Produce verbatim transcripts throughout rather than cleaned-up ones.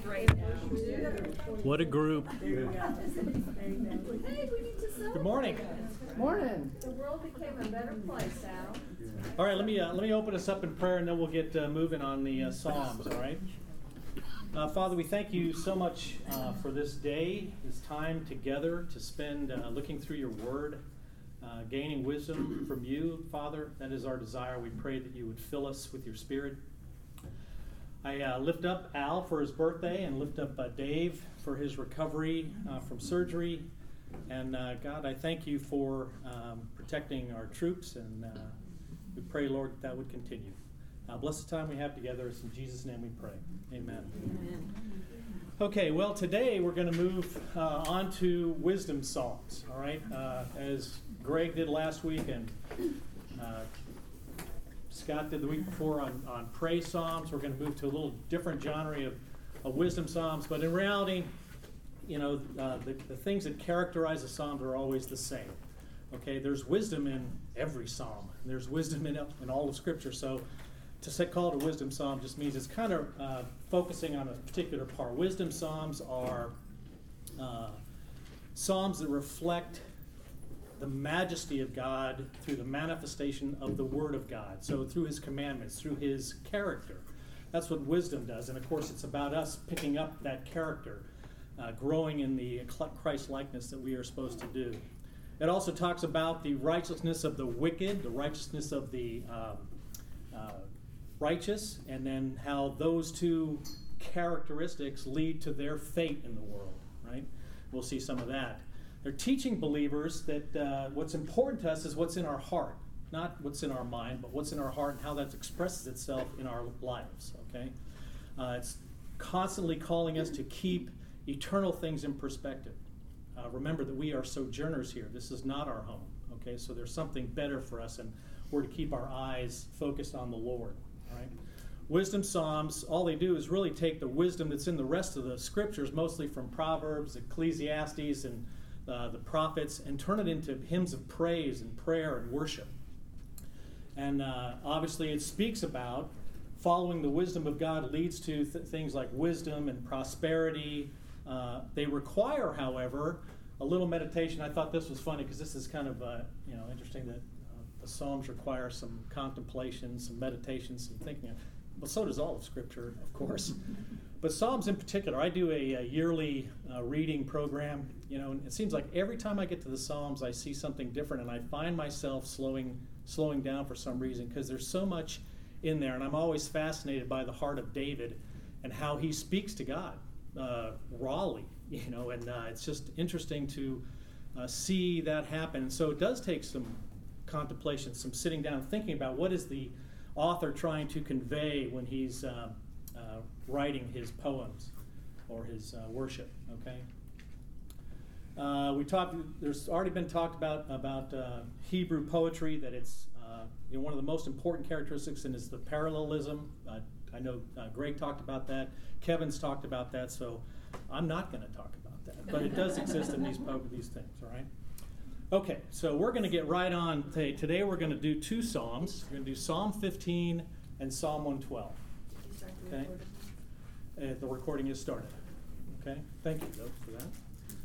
What a group. Good morning. Morning. The world became a better place, Al. All right, let me uh, let me open us up in prayer, and then we'll get uh, moving on the uh, Psalms. All right. Uh, Father, we thank you so much uh, for this day, this time together to spend uh, looking through your Word, uh, gaining wisdom from you, Father. That is our desire. We pray that you would fill us with your Spirit. I uh, lift up Al for his birthday and lift up uh, Dave for his recovery uh, from surgery. And uh, God, I thank you for um, protecting our troops, and uh, we pray, Lord, that that would continue. Uh, bless the time we have together. It's in Jesus' name we pray. Amen. Amen. Okay, well, today we're going to move uh, on to wisdom psalms, all right? Uh, as Greg did last week and uh, Scott did the week before on, on praise psalms, we're going to move to a little different genre of, of wisdom psalms. But in reality, you know, uh, the, the things that characterize the psalms are always the same. Okay, there's wisdom in every psalm. There's wisdom in, in all of Scripture. So to say, call it a wisdom psalm just means it's kind of uh, focusing on a particular part. Wisdom psalms are uh, psalms that reflect the majesty of God through the manifestation of the Word of God. So through His commandments, through His character. That's what wisdom does. And of course, it's about us picking up that character, uh, growing in the Christ-likeness that we are supposed to do. It also talks about the righteousness of the wicked, the righteousness of the um, uh, righteous, and then how those two characteristics lead to their fate in the world, right? We'll see some of that. They're teaching believers that uh, what's important to us is what's in our heart, not what's in our mind, but what's in our heart and how that expresses itself in our lives, okay? Uh, it's constantly calling us to keep eternal things in perspective. Uh, remember that we are sojourners here. This is not our home, okay? So there's something better for us, and we're to keep our eyes focused on the Lord, all right? Wisdom psalms, all they do is really take the wisdom that's in the rest of the scriptures, mostly from Proverbs, Ecclesiastes, and uh, the prophets, and turn it into hymns of praise and prayer and worship. And uh, obviously it speaks about following the wisdom of God leads to th- things like wisdom and prosperity. Uh, they require, however, a little meditation. I thought this was funny because this is kind of uh, you know interesting that uh, the Psalms require some contemplation, some meditation, some thinking. But so does all of Scripture, of course. But Psalms in particular, I do a, a yearly uh, reading program. You know, and it seems like every time I get to the Psalms, I see something different, and I find myself slowing slowing down for some reason because there's so much in there, and I'm always fascinated by the heart of David and how he speaks to God. Uh, rawly, you know, and uh, it's just interesting to uh, see that happen. So it does take some contemplation, some sitting down and thinking about what is the author trying to convey when he's uh, uh, writing his poems or his uh, worship, okay? Uh, we talked, there's already been talked about, about uh, Hebrew poetry, that it's uh, you know, one of the most important characteristics, and is the parallelism. Uh, I know uh, Greg talked about that. Kevin's talked about that, so I'm not going to talk about that. But it does exist in these these things, all right? Okay, so we're going to get right on. Today, today we're going to do two Psalms. We're going to do Psalm fifteen and Psalm one twelve. Okay? Uh, the recording is started. Okay? Thank you, though, for that.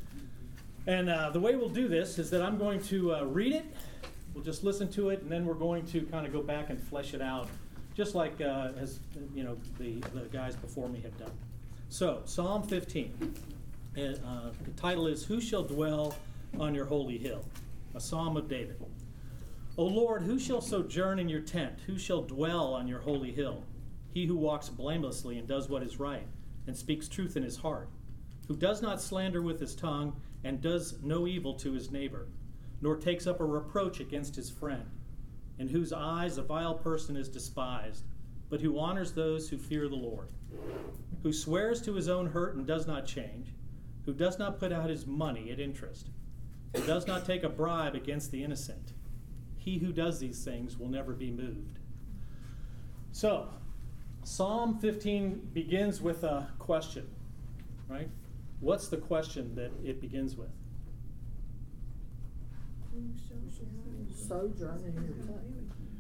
And uh, the way we'll do this is that I'm going to uh, read it. We'll just listen to it, and then we're going to kind of go back and flesh it out, just like uh, as you know the, the guys before me have done. So, Psalm fifteen. It, uh, the title is, Who Shall Dwell on Your Holy Hill? A Psalm of David. O Lord, who shall sojourn in your tent? Who shall dwell on your holy hill? He who walks blamelessly and does what is right, and speaks truth in his heart, who does not slander with his tongue, and does no evil to his neighbor, nor takes up a reproach against his friend, in whose eyes a vile person is despised, but who honors those who fear the Lord, who swears to his own hurt and does not change, who does not put out his money at interest, who does not take a bribe against the innocent. He who does these things will never be moved. So, Psalm fifteen begins with a question, right? What's the question that it begins with? Sojourn in your tent.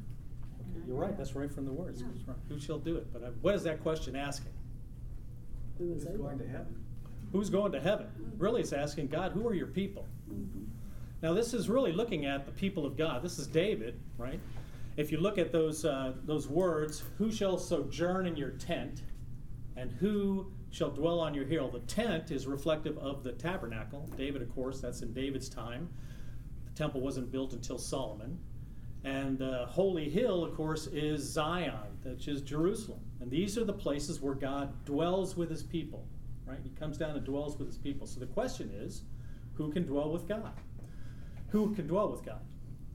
Okay, you're right. That's right from the words. Right. Who shall do it? But I, what is that question asking? Who is Who's able? going to heaven? Who's going to heaven? Really, it's asking God, who are your people? Mhm. Now, this is really looking at the people of God. This is David, right? If you look at those uh, those words, who shall sojourn in your tent, and who shall dwell on your hill? The tent is reflective of the tabernacle. David, of course, that's in David's time. The temple wasn't built until Solomon. And the holy hill, of course, is Zion, which is Jerusalem. And these are the places where God dwells with his people, right? He comes down and dwells with his people. So the question is, who can dwell with God? Who can dwell with God?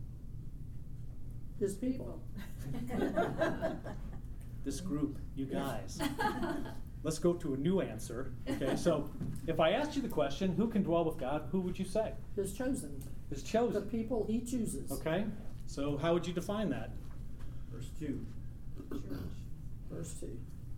His people. This group, you guys. Let's go to a new answer. Okay, so if I asked you the question, who can dwell with God, who would you say? His chosen. Is The chosen. people he chooses. Okay, so how would you define that? Verse two. Verse two.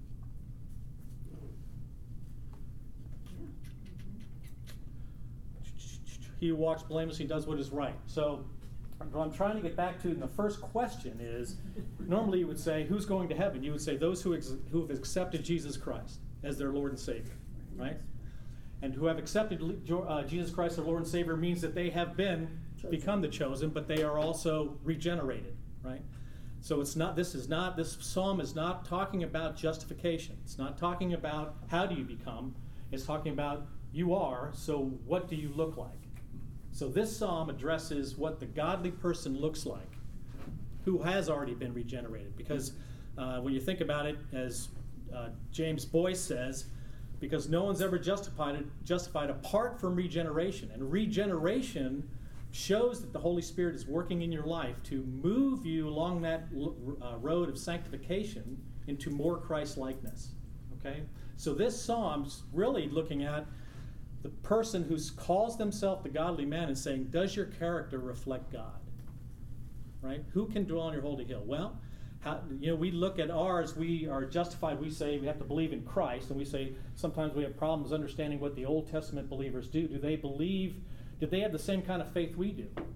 He who walks blamelessly does what is right. So what I'm trying to get back to in the first question is, normally you would say, who's going to heaven? You would say those who, ex- who have accepted Jesus Christ as their Lord and Savior, right? And who have accepted uh, Jesus Christ as their Lord and Savior means that they have been, Chosen. become the chosen, but they are also regenerated, right? So it's not, this is not, this psalm is not talking about justification. It's not talking about how do you become. It's talking about you are, so what do you look like? So this psalm addresses what the godly person looks like who has already been regenerated. Because uh, when you think about it, as uh, James Boyce says, because no one's ever justified, justified apart from regeneration. And regeneration shows that the Holy Spirit is working in your life to move you along that uh, road of sanctification into more Christ-likeness. Okay? So this psalm's really looking at the person who calls themselves the godly man and saying, does your character reflect God? Right? Who can dwell on your holy hill? Well, how, you know, we look at ours, we are justified, we say we have to believe in Christ, and we say sometimes we have problems understanding what the Old Testament believers do. Do they believe, did they have the same kind of faith we do? Yes.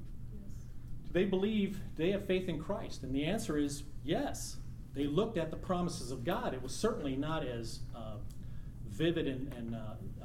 Do they believe, do they have faith in Christ? And the answer is yes. They looked at the promises of God. It was certainly not as uh, vivid and, and uh, uh,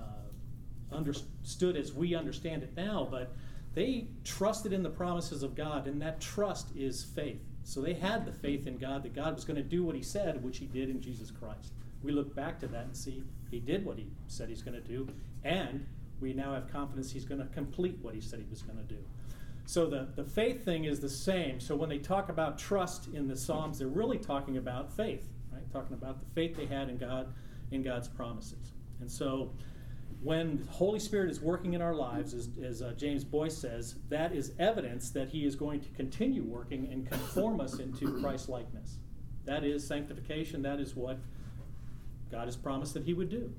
understood as we understand it now, but they trusted in the promises of God, and that trust is faith. So they had the faith in God that God was going to do what he said, which he did in Jesus Christ. We look back to that and see he did what he said he's going to do, and we now have confidence he's going to complete what he said he was going to do. So the, the faith thing is the same. So when they talk about trust in the Psalms, they're really talking about faith, right? Talking about the faith they had in God, in God's promises. And so when the Holy Spirit is working in our lives, as, as uh, James Boyce says, that is evidence that he is going to continue working and conform us into Christ-likeness. That is sanctification. That is what God has promised that he would do.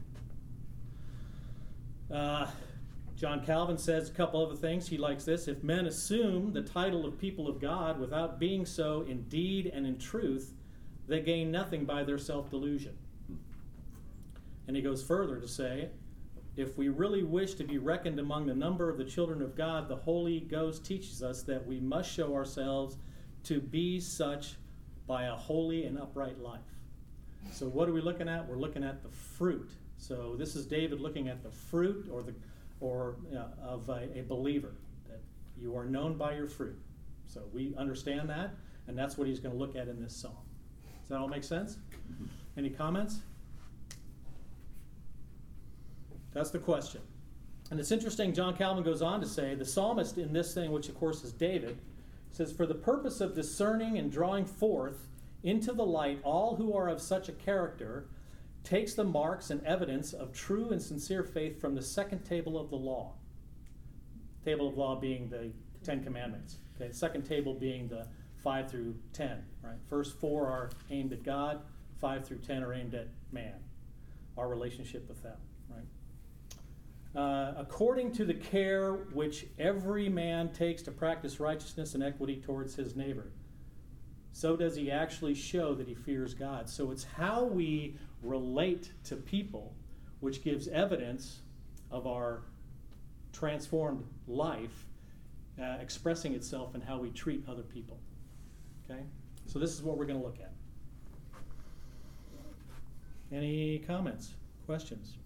Uh, John Calvin says a couple other things. He likes this. If men assume the title of people of God without being so in deed and in truth, they gain nothing by their self-delusion. And he goes further to say, if we really wish to be reckoned among the number of the children of God, the Holy Ghost teaches us that we must show ourselves to be such by a holy and upright life. So what are we looking at? We're looking at the fruit. So this is David looking at the fruit or the or uh, of a, a believer, that you are known by your fruit. So we understand that, and that's what he's going to look at in this psalm. Does that all make sense? Any comments? That's the question. And it's interesting, John Calvin goes on to say, the psalmist in this thing, which of course is David, says, for the purpose of discerning and drawing forth into the light all who are of such a character, takes the marks and evidence of true and sincere faith from the second table of the law. Table of law being the Ten Commandments. Okay, second table being the five through ten. Right. First four are aimed at God. Five through ten are aimed at man. Our relationship with them. Right. Uh, according to the care which every man takes to practice righteousness and equity towards his neighbor, so does he actually show that he fears God. So it's how we relate to people which gives evidence of our transformed life uh, expressing itself in how we treat other people. Okay? So this is what we're going to look at. Any comments, Questions?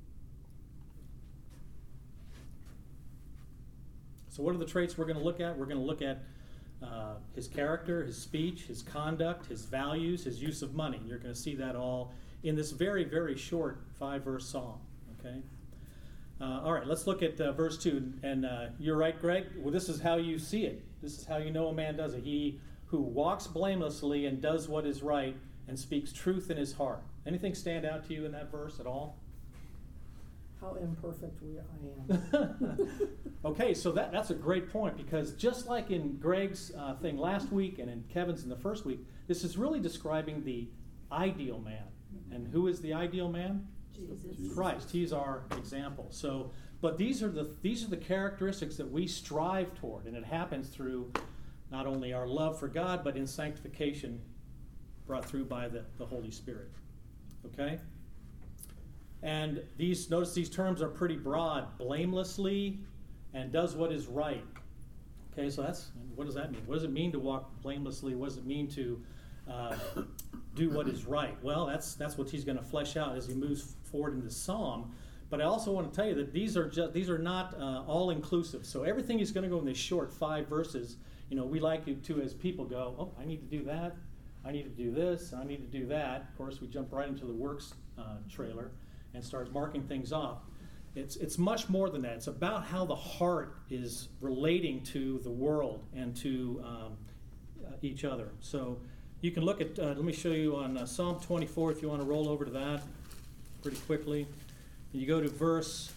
So what are the traits we're going to look at? We're going to look at uh, his character, his speech, his conduct, his values, his use of money. You're going to see that all in this very, very short five-verse psalm. Okay. Uh, all right, let's look at uh, verse two. And uh, you're right, Greg. Well, this is how you see it. This is how you know a man does it. He who walks blamelessly and does what is right and speaks truth in his heart. Anything stand out to you in that verse at all? How imperfect we I am. Okay, so that, that's a great point, because just like in Greg's uh, thing last week and in Kevin's in the first week, this is really describing the ideal man. And who is the ideal man? Jesus. Christ. He's our example. So, but these are the these are the characteristics that we strive toward, and it happens through not only our love for God, but in sanctification brought through by the, the Holy Spirit. Okay? And these, notice these terms are pretty broad. Blamelessly and does what is right. Okay, so that's, what does that mean? What does it mean to walk blamelessly? What does it mean to uh, do what is right? Well, that's that's what he's going to flesh out as he moves forward in the psalm. But I also want to tell you that these are just these are not uh, all inclusive. So everything is going to go in this short five verses. You know, we like it to, as people go, oh, I need to do that, I need to do this, I need to do that. Of course, we jump right into the works uh, trailer and start marking things off. It's it's much more than that. It's about how the heart is relating to the world and to um, uh, each other. So you can look at, uh, let me show you on uh, Psalm twenty-four, if you want to roll over to that pretty quickly. You go to verse,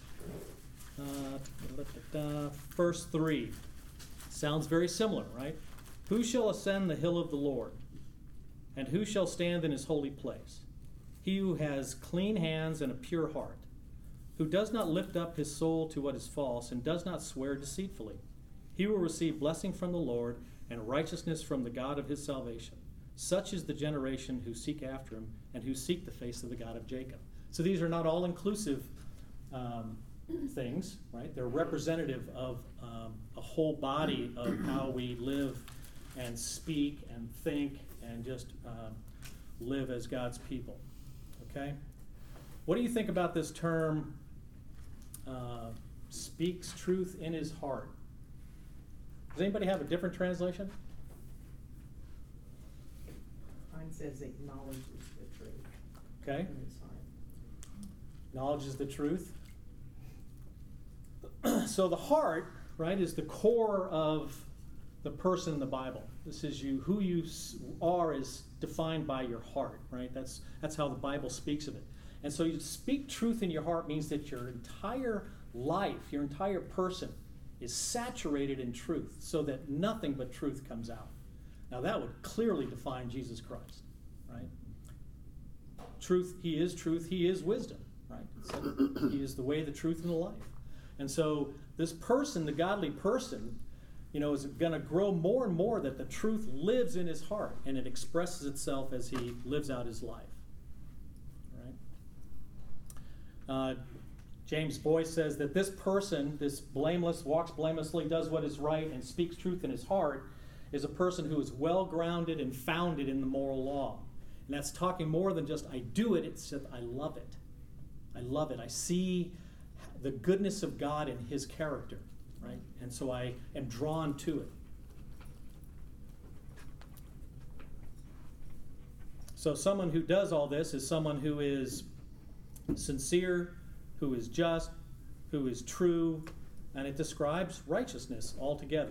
uh, verse three. Sounds very similar, right? Who shall ascend the hill of the Lord? And who shall stand in his holy place? He who has clean hands and a pure heart, who does not lift up his soul to what is false and does not swear deceitfully. He will receive blessing from the Lord and righteousness from the God of his salvation. Such is the generation who seek after him and who seek the face of the God of Jacob. So these are not all inclusive um, things, right? They're representative of um, a whole body of how we live and speak and think and just um, live as God's people. Okay? What do you think about this term, uh, speaks truth in his heart? Does anybody have a different translation? Mine says acknowledges the truth. Okay. In his heart. Acknowledges the truth. So the heart, right, is the core of the person in the Bible. This is you. Who you are is defined by your heart, right? That's that's how the Bible speaks of it. And so you speak truth in your heart means that your entire life, your entire person is saturated in truth so that nothing but truth comes out. Now that would clearly define Jesus Christ, right? Truth, he is truth, he is wisdom, right? So he is the way, the truth, and the life. And so this person, the godly person, you know, is going to grow more and more that the truth lives in his heart and it expresses itself as he lives out his life. Right? Uh, James Boyce says that this person, this blameless, walks blamelessly, does what is right, and speaks truth in his heart, is a person who is well grounded and founded in the moral law. And that's talking more than just I do it, it's that I love it. I love it. I see the goodness of God in his character, right? And so I am drawn to it. So someone who does all this is someone who is sincere, who is just, who is true, and it describes righteousness altogether.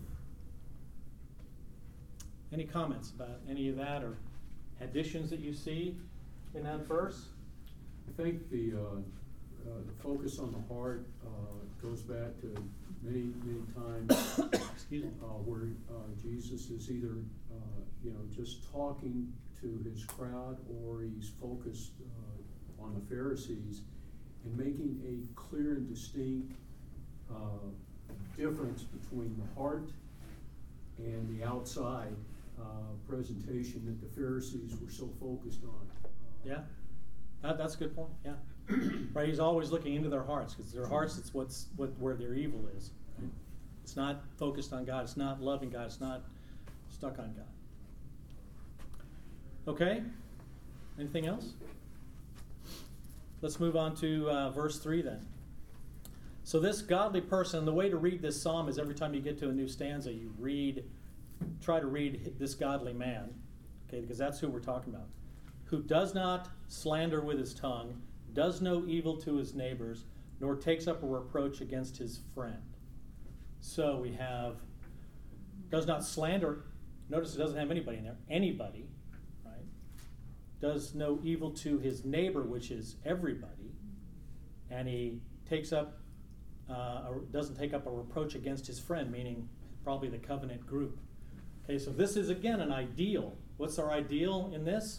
Any comments about any of that or additions that you see in that verse? I think the, uh, uh, the focus on the heart uh, goes back to many, many times Excuse me. uh, where uh, Jesus is either, uh, you know, just talking to his crowd, or he's focused uh, on the Pharisees and making a clear and distinct uh, difference between the heart and the outside uh, presentation that the Pharisees were so focused on. Uh, Yeah, that, that's a good point. Yeah, right. He's always looking into their hearts, because their hearts, it's what's what where their evil is. Right? It's not focused on God. It's not loving God. It's not stuck on God. Okay. Anything else? let's move on to uh, verse three then. So this godly person, the way to read this psalm is every time you get to a new stanza, you read, try to read this godly man, okay, because that's who we're talking about. Who does not slander with his tongue, does no evil to his neighbors, nor takes up a reproach against his friend. So we have, does not slander, notice it doesn't have anybody in there, anybody, right? Does no evil to his neighbor, which is everybody, and he takes up, uh, or doesn't take up a reproach against his friend, meaning probably the covenant group. Okay, so this is again an ideal. What's our ideal in this?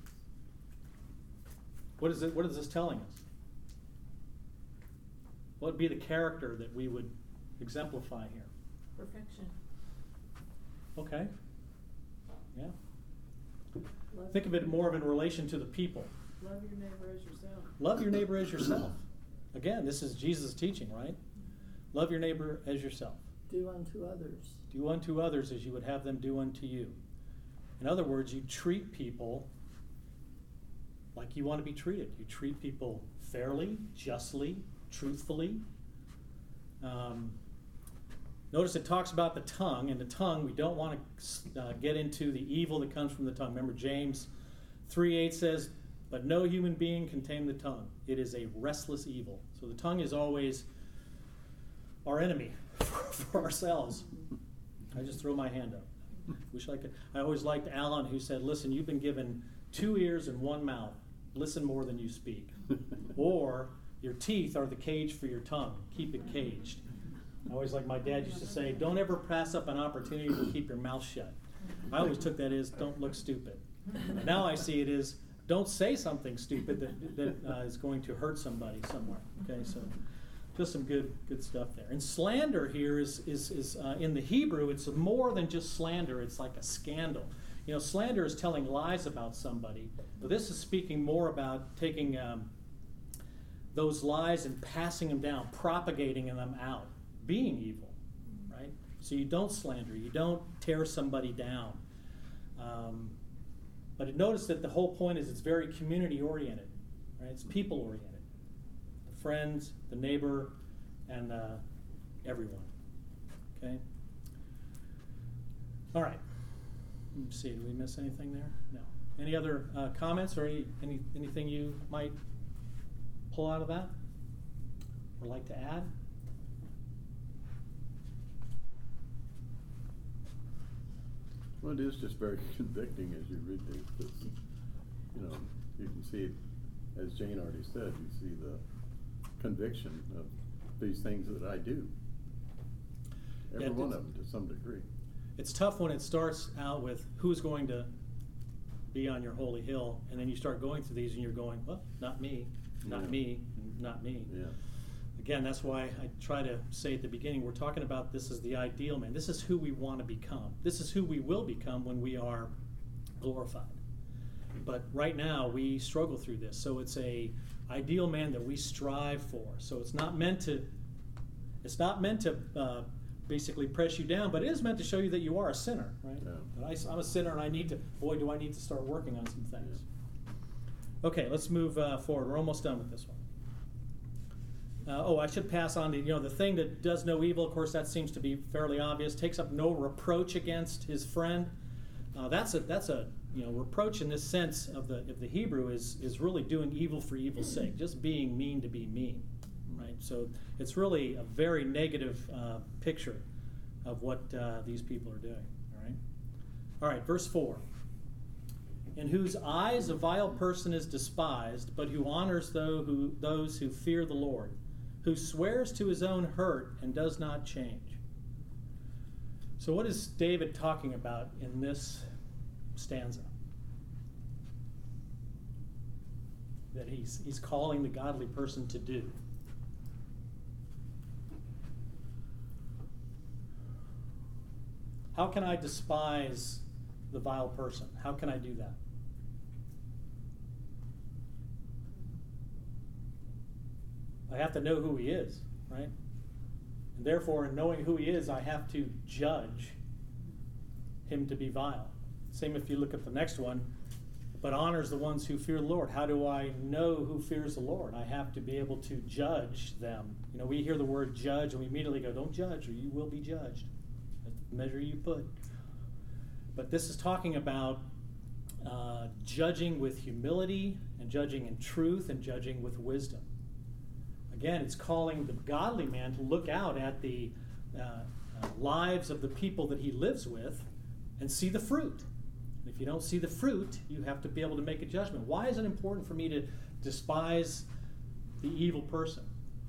What is it? What is this telling us? What would be the character that we would exemplify here? Perfection. Okay. Yeah. Love Think of it more of in relation to the people. Love your neighbor as yourself. Love your neighbor as yourself. Again, this is Jesus' teaching, right? Love your neighbor as yourself. Do unto others. Do unto others as you would have them do unto you. In other words, you treat people like you want to be treated. You treat people fairly, justly, truthfully. Um, notice it talks about the tongue, and the tongue, we don't want to uh, get into the evil that comes from the tongue. Remember James three eight says, but no human being can tame the tongue. It is a restless evil. So the tongue is always our enemy for ourselves. I just throw my hand up. Wish I could. I always liked Alan, who said, listen, you've been given two ears and one mouth. Listen more than you speak. Or your teeth are the cage for your tongue. Keep it caged. I always, like my dad used to say, don't ever pass up an opportunity to keep your mouth shut. I always took that as don't look stupid. And now I see it as don't say something stupid that, that uh, is going to hurt somebody somewhere. Okay, so just some good good stuff there. And slander here is, is, is uh, in the Hebrew, it's more than just slander. It's like a scandal. You know, slander is telling lies about somebody. But this is speaking more about taking um, those lies and passing them down, propagating them out, being evil, right? So you don't slander, you don't tear somebody down. Um, but notice that the whole point is it's very community-oriented, right? It's people-oriented. The friends, the neighbor, and uh, everyone, okay? All right. Let me see, did we miss anything there? No. Any other uh, comments or any, any anything you might pull out of that or like to add? Well, it is just very convicting as you read these. But, you know, you can see, as Jane already said, you see the conviction of these things that I do. Every Yeah, one of them to some degree. It's tough when it starts out with who's going to be on your holy hill, and then you start going through these and you're going, well, not me, not Yeah. me, not me. Yeah. Again, that's why I try to say at the beginning, we're talking about this is the ideal man. This is who we want to become. This is who we will become when we are glorified. But right now, we struggle through this. So it's a ideal man that we strive for. So it's not meant to, it's not meant to uh, basically press you down, but it is meant to show you that you are a sinner, right? Yeah. That I, I'm a sinner and I need to, boy, do I need to start working on some things. Okay, let's move uh, forward. We're almost done with this one. Uh, oh, I should pass on to, you know, the thing that does no evil, of course, that seems to be fairly obvious, takes up no reproach against his friend. Uh, that's a, that's a, you know, reproach in this sense of the, of the Hebrew is, is really doing evil for evil's sake, just being mean to be mean, right? So it's really a very negative uh, picture of what uh, these people are doing, all right? All right, verse four. In whose eyes a vile person is despised, but who honors those who, those who fear the Lord, who swears to his own hurt and does not change. So what is David talking about in this stanza? That he's, he's calling the godly person to do. How can I despise the vile person? How can I do that? I have to know who he is, right? And therefore, in knowing who he is, I have to judge him to be vile. Same if you look at the next one. but honors the ones who fear the Lord. How do I know who fears the Lord? I have to be able to judge them. You know, we hear the word judge and we immediately go, don't judge or you will be judged. That's the measure you put. But this is talking about uh, judging with humility and judging in truth and judging with wisdom. Again, it's calling the godly man to look out at the uh, uh, lives of the people that he lives with and see the fruit. If you don't see the fruit, you have to be able to make a judgment. Why is it important for me to despise the evil person?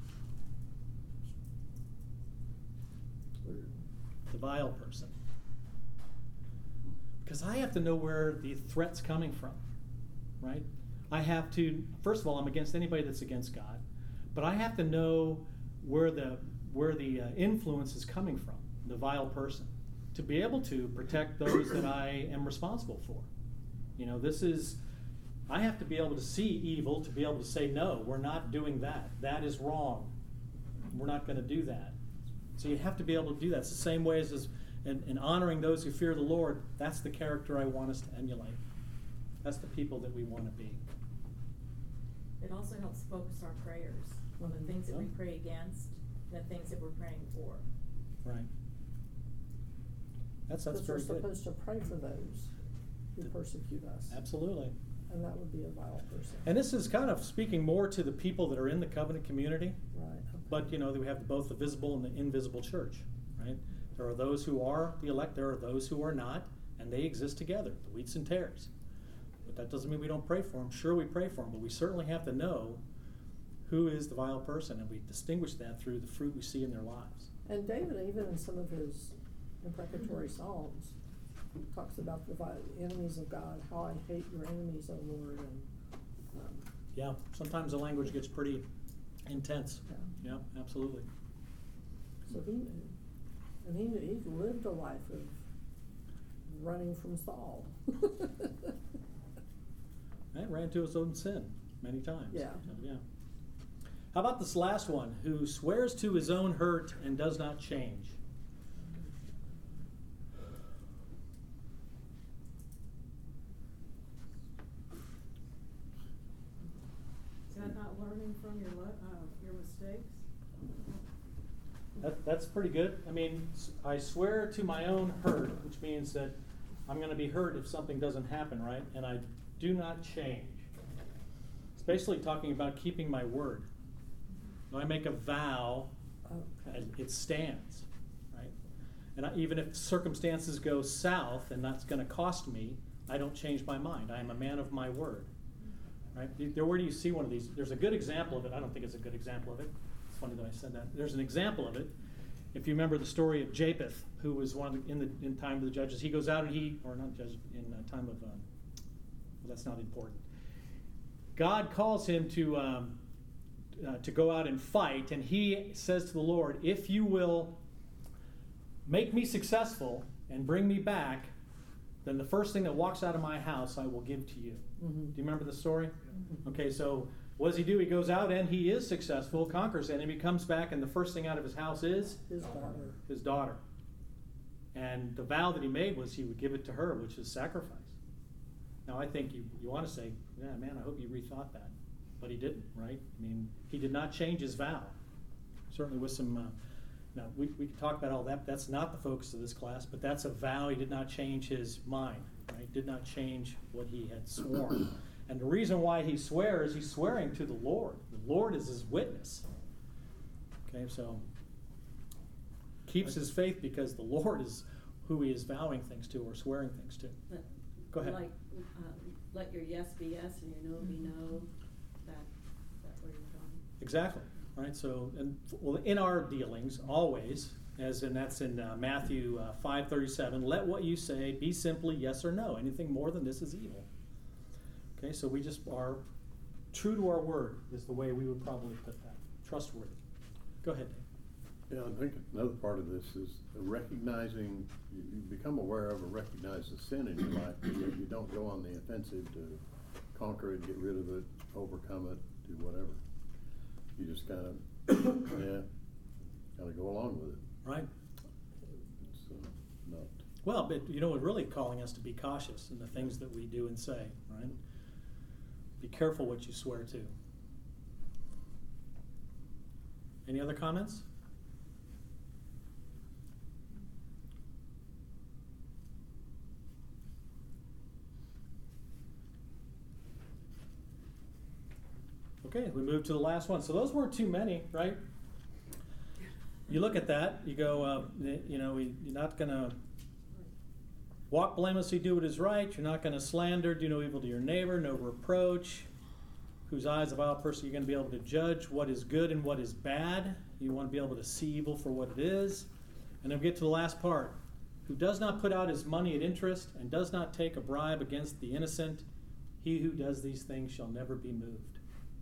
The vile person. Because I have to know where the threat's coming from, right? I have to, first of all, I'm against anybody that's against God, but I have to know where the where the uh, influence is coming from, the vile person, to be able to protect those that I am responsible for. You know, this is, I have to be able to see evil, to be able to say, no, we're not doing that. That is wrong. We're not going to do that. So you have to be able to do that. It's the same way as, as in, in honoring those who fear the Lord. That's the character I want us to emulate. That's the people that we want to be. It also helps focus our prayers on the things that we pray against, the things that we're praying for. Right. That's that's Because very we're good. supposed to pray for those who persecute us. Absolutely. And that would be a vile person. And this is kind of speaking more to the people that are in the covenant community. Right. Okay. But, you know, we have both the visible and the invisible church, right? There are those who are the elect, there are those who are not, and they exist together, the wheats and tares. But that doesn't mean we don't pray for them. Sure, we pray for them, but we certainly have to know who is the vile person, and we distinguish that through the fruit we see in their lives. And David, even in some of his imprecatory psalms, talks about the vi- enemies of God, how I hate your enemies, O Lord. And, um, Yeah, sometimes the language gets pretty intense. yeah. Yeah, absolutely. So he, and he, he lived a life of running from Saul. Right, ran to his own sin many times. Yeah. Yeah. How about this last one? Who swears to his own hurt and does not change? Is that not learning from your le- uh, your mistakes? That, that's pretty good. I mean, s- I swear to my own hurt, which means that I'm going to be hurt if something doesn't happen, right? And I do not change. It's basically talking about keeping my word. When I make a vow, Okay. and it stands, right? And I, even if circumstances go south and that's going to cost me, I don't change my mind. I am a man of my word, right? There, where do you see one of these? There's a good example of it. I don't think it's a good example of it. It's funny that I said that. There's an example of it. If you remember the story of Japheth, who was one of the, in the in time of the judges, he goes out and he, or not judges, in uh, time of, um, well, that's not important. God calls him to um, uh, to go out and fight, and he says to the Lord, "If you will make me successful and bring me back, then the first thing that walks out of my house I will give to you." Mm-hmm. Do you remember the story? Okay, so what does he do? He goes out and he is successful, conquers the enemy, comes back, and the first thing out of his house is His daughter. his daughter. And the vow that he made was he would give it to her, which is sacrifice. Now, I think you, you want to say, yeah, man, I hope you rethought that. But he didn't, right? I mean, he did not change his vow. Certainly with some, uh, now, we, we can talk about all that. That's not the focus of this class, but that's a vow. He did not change his mind, right? Did not change what he had sworn. And the reason why he swears, he's swearing to the Lord. The Lord is his witness. Okay, so keeps his faith because the Lord is who he is vowing things to or swearing things to. But Go ahead. Like, uh, let your yes be yes and your no be no. That that's where you're going. Exactly. Right. So, and well, in our dealings, always, as in that's in uh, Matthew uh, five thirty-seven. Let what you say be simply yes or no. Anything more than this is evil. Okay. So we just are true to our word is the way we would probably put that. Trustworthy. Go ahead, Dave. Yeah, I think another part of this is recognizing, you, you become aware of or recognize the sin in your life, but yet you don't go on the offensive to conquer it, get rid of it, overcome it, do whatever. You just kind of, yeah, kind of go along with it. Right. It's uh, not. Well, but you know, it's really calling us to be cautious in the things that we do and say, right? Be careful what you swear to. Any other comments? Okay, we move to the last one. So those weren't too many, right? You look at that, you go, uh, you know, you're not going to walk blamelessly, do what is right. You're not going to slander, do no evil to your neighbor, no reproach. Whose eyes of all person you're going to be able to judge what is good and what is bad. You want to be able to see evil for what it is. And then we get to the last part. Who does not put out his money at interest and does not take a bribe against the innocent, he who does these things shall never be moved.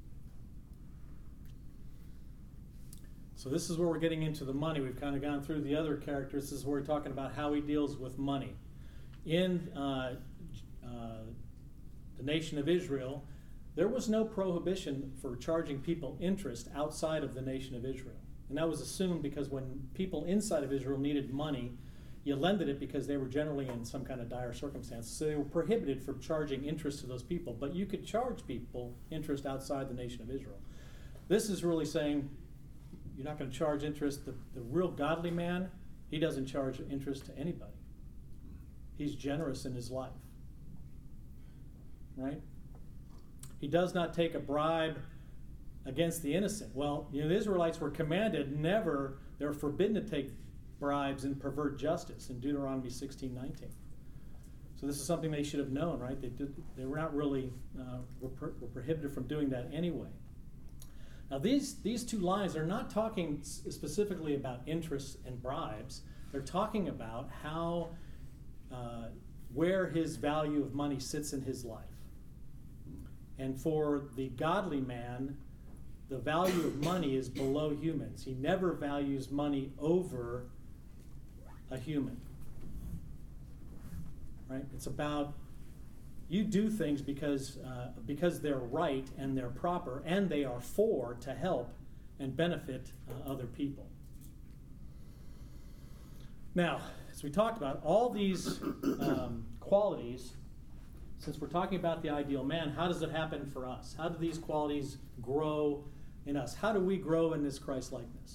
So this is where we're getting into the money. We've kind of gone through the other characters. This is where we're talking about how he deals with money. In uh, uh, the nation of Israel, there was no prohibition for charging people interest outside of the nation of Israel. And that was assumed because when people inside of Israel needed money, you lended it because they were generally in some kind of dire circumstances. So they were prohibited from charging interest to those people. But you could charge people interest outside the nation of Israel. This is really saying you're not going to charge interest. The, the real godly man, he doesn't charge interest to anybody. He's generous in his life. Right? He does not take a bribe against the innocent. Well, you know, the Israelites were commanded never, they're forbidden to take bribes and pervert justice in Deuteronomy sixteen nineteen. So this is something they should have known, right? They did, they were not really uh, were, pro- were prohibited from doing that anyway. Now these these two lines are not talking specifically about interest and bribes. They're talking about how uh, where his value of money sits in his life. And for the godly man, the value of money is below humans. He never values money over a human. Right? It's about you do things because uh, because they're right and they're proper and they are for to help and benefit uh, other people. Now, as we talked about, all these um, qualities, since we're talking about the ideal man, how does it happen for us? How do these qualities grow in us? How do we grow in this Christ-likeness?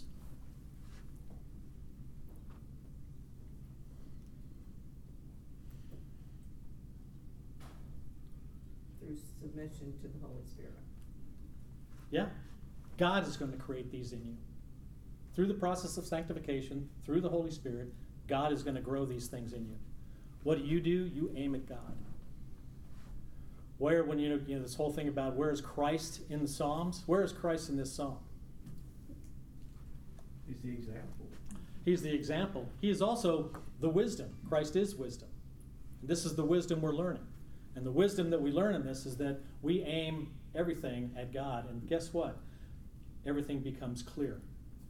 Through submission to the Holy Spirit. Yeah. God is going to create these in you. Through the process of sanctification, through the Holy Spirit, God is going to grow these things in you. What do you do? You aim at God. Where, when you know, you know this whole thing about where is Christ in the Psalms? Where is Christ in this psalm? He's the example. He's the example. He is also the wisdom. Christ is wisdom. This is the wisdom we're learning. And the wisdom that we learn in this is that we aim everything at God. And guess what? Everything becomes clear.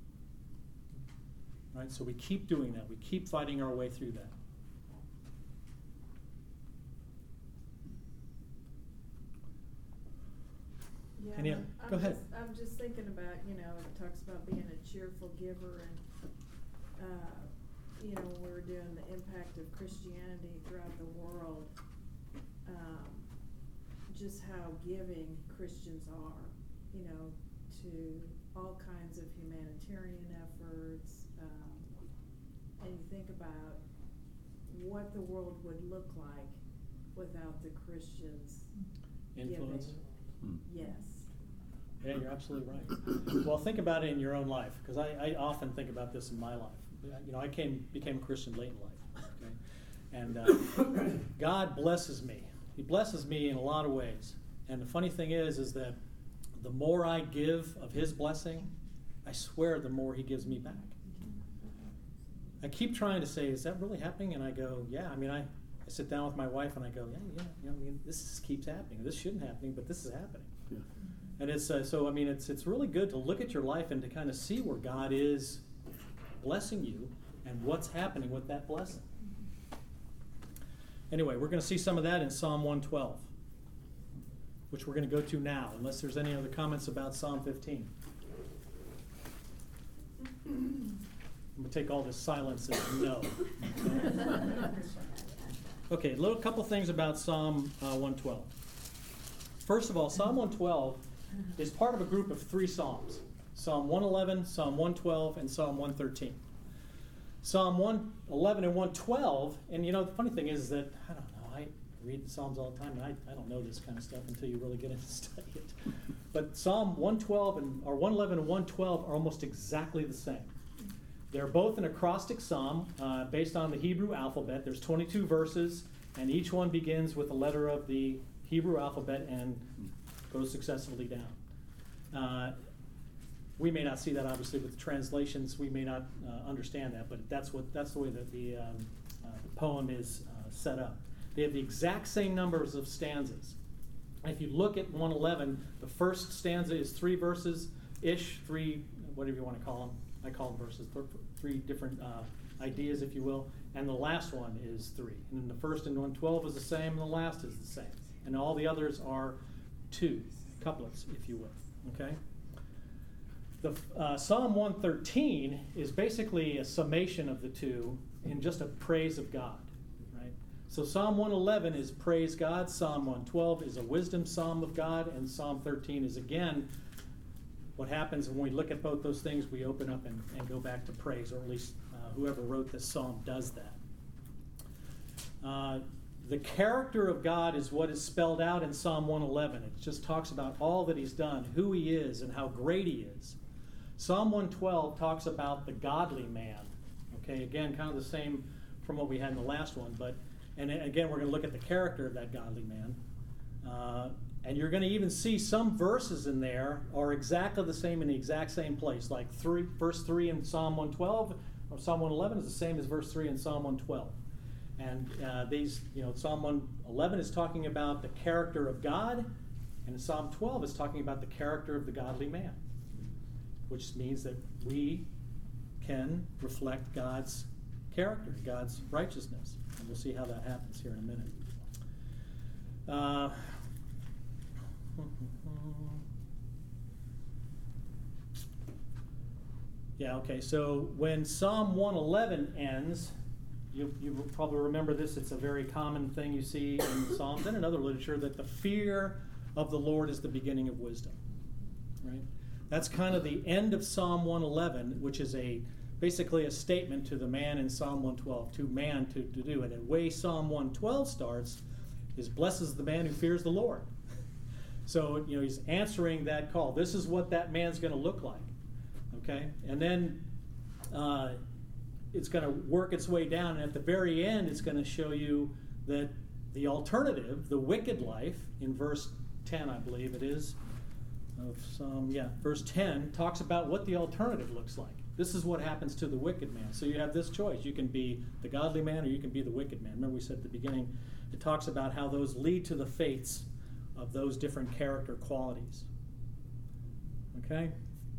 Right? So we keep doing that. We keep fighting our way through that. Yeah, Any- I'm- go I'm ahead. just- I'm just thinking about, you know, it talks about being a cheerful giver and, uh, you know, when we were doing the impact of Christianity throughout the world, um, just how giving Christians are, you know, to all kinds of humanitarian efforts. Um, and you think about what the world would look like without the Christians Influence. giving. Hmm. Yes. Yeah, you're absolutely right. Well, think about it in your own life, because I, I often think about this in my life. You know, I came became a Christian late in life, okay? And uh, God blesses me. He blesses me in a lot of ways. And the funny thing is, is that the more I give of His blessing, I swear the more He gives me back. I keep trying to say, is that really happening? And I go, yeah. I mean, I, I sit down with my wife and I go, yeah, yeah. You know, I mean, this is, keeps happening. This shouldn't happening, but this is happening. Yeah. And it's uh, so. I mean, it's it's really good to look at your life and to kind of see where God is blessing you and what's happening with that blessing. Anyway, we're going to see some of that in Psalm one twelve, which we're going to go to now, unless there's any other comments about Psalm fifteen. I'm gonna take all this silence as no. Okay, a little couple things about Psalm uh, one twelve. First of all, Psalm one twelve is part of a group of three Psalms. Psalm one eleven, Psalm one twelve, and Psalm one thirteen. Psalm one eleven and one twelve, and you know, the funny thing is that, I don't know, I read the Psalms all the time, and I, I don't know this kind of stuff until you really get into study it. But Psalm one twelve and or one eleven and one twelve are almost exactly the same. They're both an acrostic psalm uh, based on the Hebrew alphabet. There's twenty-two verses, and each one begins with a letter of the Hebrew alphabet and goes successively down. Uh, we may not see that obviously with the translations. We may not uh, understand that, but that's what that's the way that the, um, uh, the poem is uh, set up. They have the exact same numbers of stanzas. If you look at one eleven, the first stanza is three verses-ish, three, whatever you want to call them. I call them verses, th- three different uh, ideas, if you will. And the last one is three. And then the first in one twelve is the same, and the last is the same. And all the others are two couplets, if you will. Okay? The uh, Psalm one thirteen is basically a summation of the two in just a praise of God. Right? So Psalm one eleven is praise God, Psalm one twelve is a wisdom psalm of God, and Psalm thirteen is again what happens when we look at both those things, we open up and, and go back to praise, or at least uh, whoever wrote this psalm does that. Uh, the character of God is what is spelled out in Psalm one eleven. It just talks about all that he's done, who he is, and how great he is. Psalm one twelve talks about the godly man. Okay, again, kind of the same from what we had in the last one, but, and again, we're going to look at the character of that godly man. Uh, And you're going to even see some verses in there are exactly the same in the exact same place. Like three, verse three in Psalm one twelve or Psalm one eleven is the same as verse three in Psalm one twelve. And uh, these, you know, Psalm one eleven is talking about the character of God, and Psalm twelve is talking about the character of the godly man, which means that we can reflect God's character, God's righteousness. And we'll see how that happens here in a minute. Uh, Yeah, okay, so when Psalm one eleven ends, you, you will probably remember this, it's a very common thing you see in Psalms and in other literature, that the fear of the Lord is the beginning of wisdom, right? That's kind of the end of Psalm one eleven, which is a basically a statement to the man in Psalm one twelve, to man to, to do it. And the way Psalm one twelve starts is, blesses the man who fears the Lord. So, you know, he's answering that call. This is what that man's going to look like, okay? And then uh, it's going to work its way down, and at the very end, it's going to show you that the alternative, the wicked life, in verse ten, I believe it is, of some, yeah, verse ten, talks about what the alternative looks like. This is what happens to the wicked man. So you have this choice. You can be the godly man, or you can be the wicked man. Remember we said at the beginning, it talks about how those lead to the fates of those different character qualities. Okay?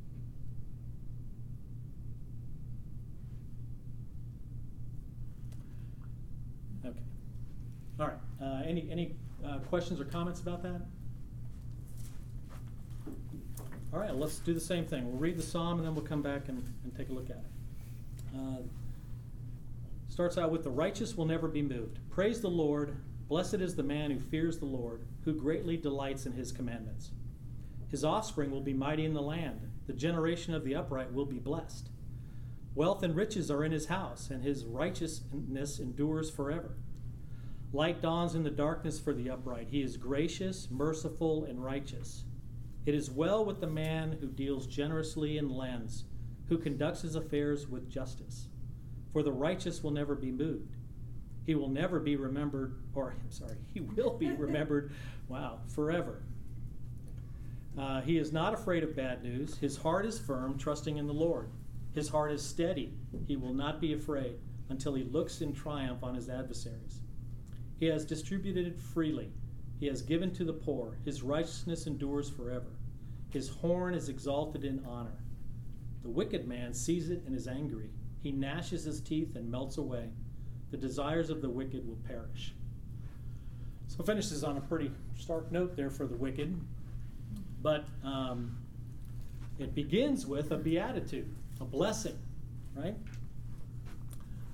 Okay. All right. Uh, any any uh, questions or comments about that? All right, let's do the same thing. We'll read the psalm and then we'll come back and, and take a look at it. Uh, starts out with, the righteous will never be moved. Praise the Lord. Blessed is the man who fears the Lord, who greatly delights in his commandments. His offspring will be mighty in the land. The generation of the upright will be blessed. Wealth and riches are in his house, and his righteousness endures forever. Light dawns in the darkness for the upright. He is gracious, merciful, and righteous. It is well with the man who deals generously and lends, who conducts his affairs with justice. For the righteous will never be moved. He will never be remembered, or I'm sorry, he will be remembered, wow, forever. Uh, he is not afraid of bad news. His heart is firm, trusting in the Lord. His heart is steady. He will not be afraid until he looks in triumph on his adversaries. He has distributed it freely. He has given to the poor. His righteousness endures forever. His horn is exalted in honor. The wicked man sees it and is angry. He gnashes his teeth and melts away. The desires of the wicked will perish. So it finishes on a pretty stark note there for the wicked. But um, it begins with a beatitude, a blessing, right?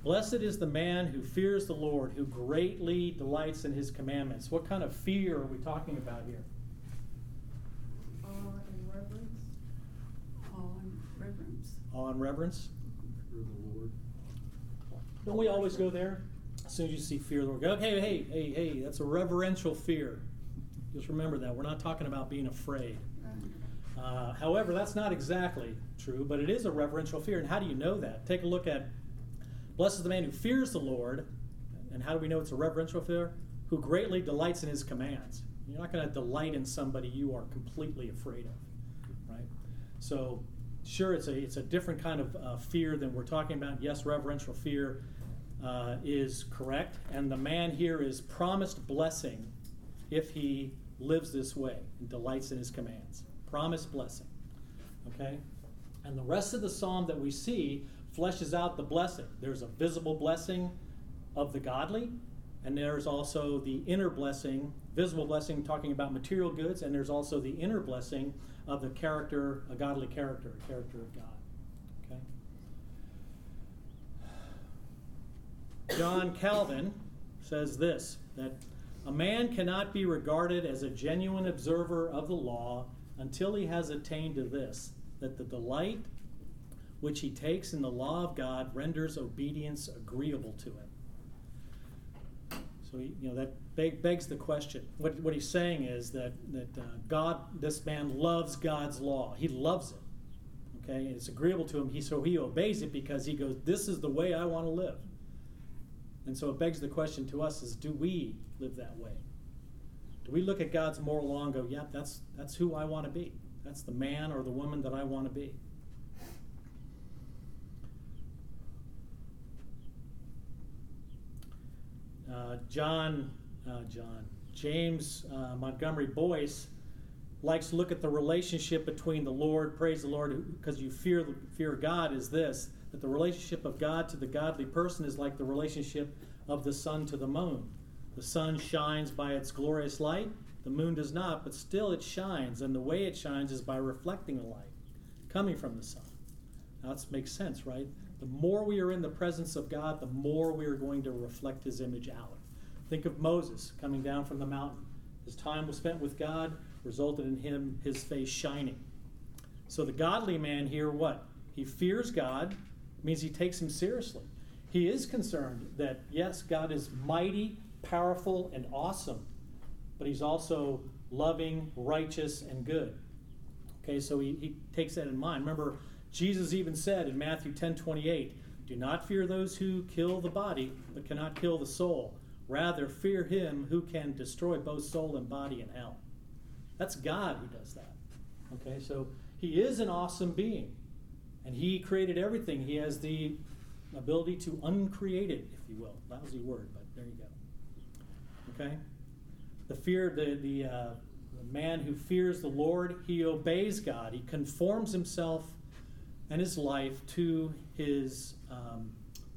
Blessed is the man who fears the Lord, who greatly delights in his commandments. What kind of fear are we talking about here? Awe and reverence. Awe and reverence. Awe and reverence? Fear of the Lord. Don't we always go there? As soon as you see fear of the Lord, go, okay, hey, hey, hey, that's a reverential fear. Just remember that. We're not talking about being afraid. Uh, however, that's not exactly true, but it is a reverential fear. And how do you know that? Take a look at, blessed is the man who fears the Lord. And how do we know it's a reverential fear? Who greatly delights in his commands. You're not going to delight in somebody you are completely afraid of, right? So, sure, it's a it's a different kind of uh, fear than we're talking about. Yes, reverential fear uh, is correct, and the man here is promised blessing if he lives this way and delights in his commands. Promised blessing, okay? And the rest of the psalm that we see fleshes out the blessing. There's a visible blessing of the godly, and there's also the inner blessing, visible blessing talking about material goods, and there's also the inner blessing of the character, a godly character, a character of God. Okay? John Calvin says this, that a man cannot be regarded as a genuine observer of the law until he has attained to this, that the delight which he takes in the law of God renders obedience agreeable to him. So, he, you know, that beg, begs the question. What, what he's saying is that, that uh, God, this man loves God's law. He loves it. Okay? It's agreeable to him. He, so he obeys it because he goes, this is the way I want to live. And so it begs the question to us is, do we live that way? Do we look at God's moral law and go, yeah, that's, that's who I want to be. That's the man or the woman that I want to be. Uh, John, uh, John, James uh, Montgomery Boyce likes to look at the relationship between the Lord, praise the Lord, because you fear fear God, is this, that the relationship of God to the godly person is like the relationship of the sun to the moon. The sun shines by its glorious light, the moon does not, but still it shines, and the way it shines is by reflecting a light coming from the sun. Now that makes sense, right? The more we are in the presence of God, the more we are going to reflect his image out. Think of Moses coming down from the mountain. His time was spent with God, resulted in him, his face shining. So the godly man here, what? He fears God, means he takes him seriously. He is concerned that, yes, God is mighty, powerful, and awesome, but he's also loving, righteous, and good. Okay, so he, he takes that in mind. Remember, Jesus even said in Matthew ten twenty-eight, do not fear those who kill the body, but cannot kill the soul. Rather, fear him who can destroy both soul and body in hell. That's God who does that. Okay, so he is an awesome being, and he created everything. He has the ability to uncreate it, if you will. Lousy word, but there you go. Okay? The fear, the, the, uh, the man who fears the Lord, he obeys God. He conforms himself and his life to his um,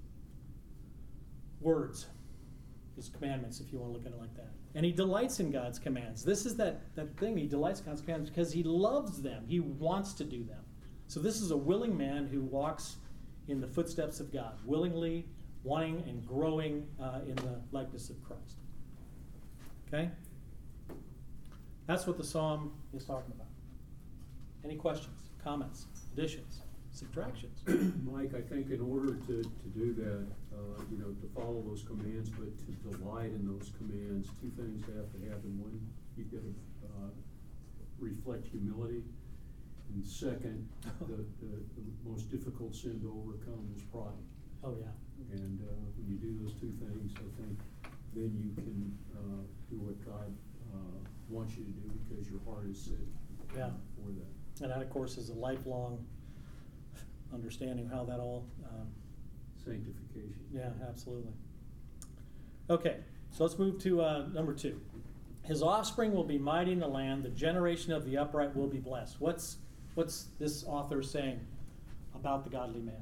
words, his commandments, if you want to look at it like that. And he delights in God's commands. This is that, that thing, he delights in God's commands because he loves them. He wants to do them. So this is a willing man who walks in the footsteps of God, willingly wanting and growing uh, in the likeness of Christ. Okay? That's what the psalm is talking about. Any questions, comments, additions, subtractions? Mike, I think in order to, to do that, uh, you know, to follow those commands, but to delight in those commands, two things have to happen. One, you've got to uh, reflect humility. And second, the, the, the most difficult sin to overcome is pride. Oh, yeah. And uh, when you do those two things, I think then you can uh, do what God uh, wants you to do because your heart is set Yeah. for that. And that, of course, is a lifelong understanding how that all... Um, Sanctification. yeah, absolutely. Okay, so let's move to uh, number two. His offspring will be mighty in the land. The generation of the upright will be blessed. What's, what's this author saying about the godly man?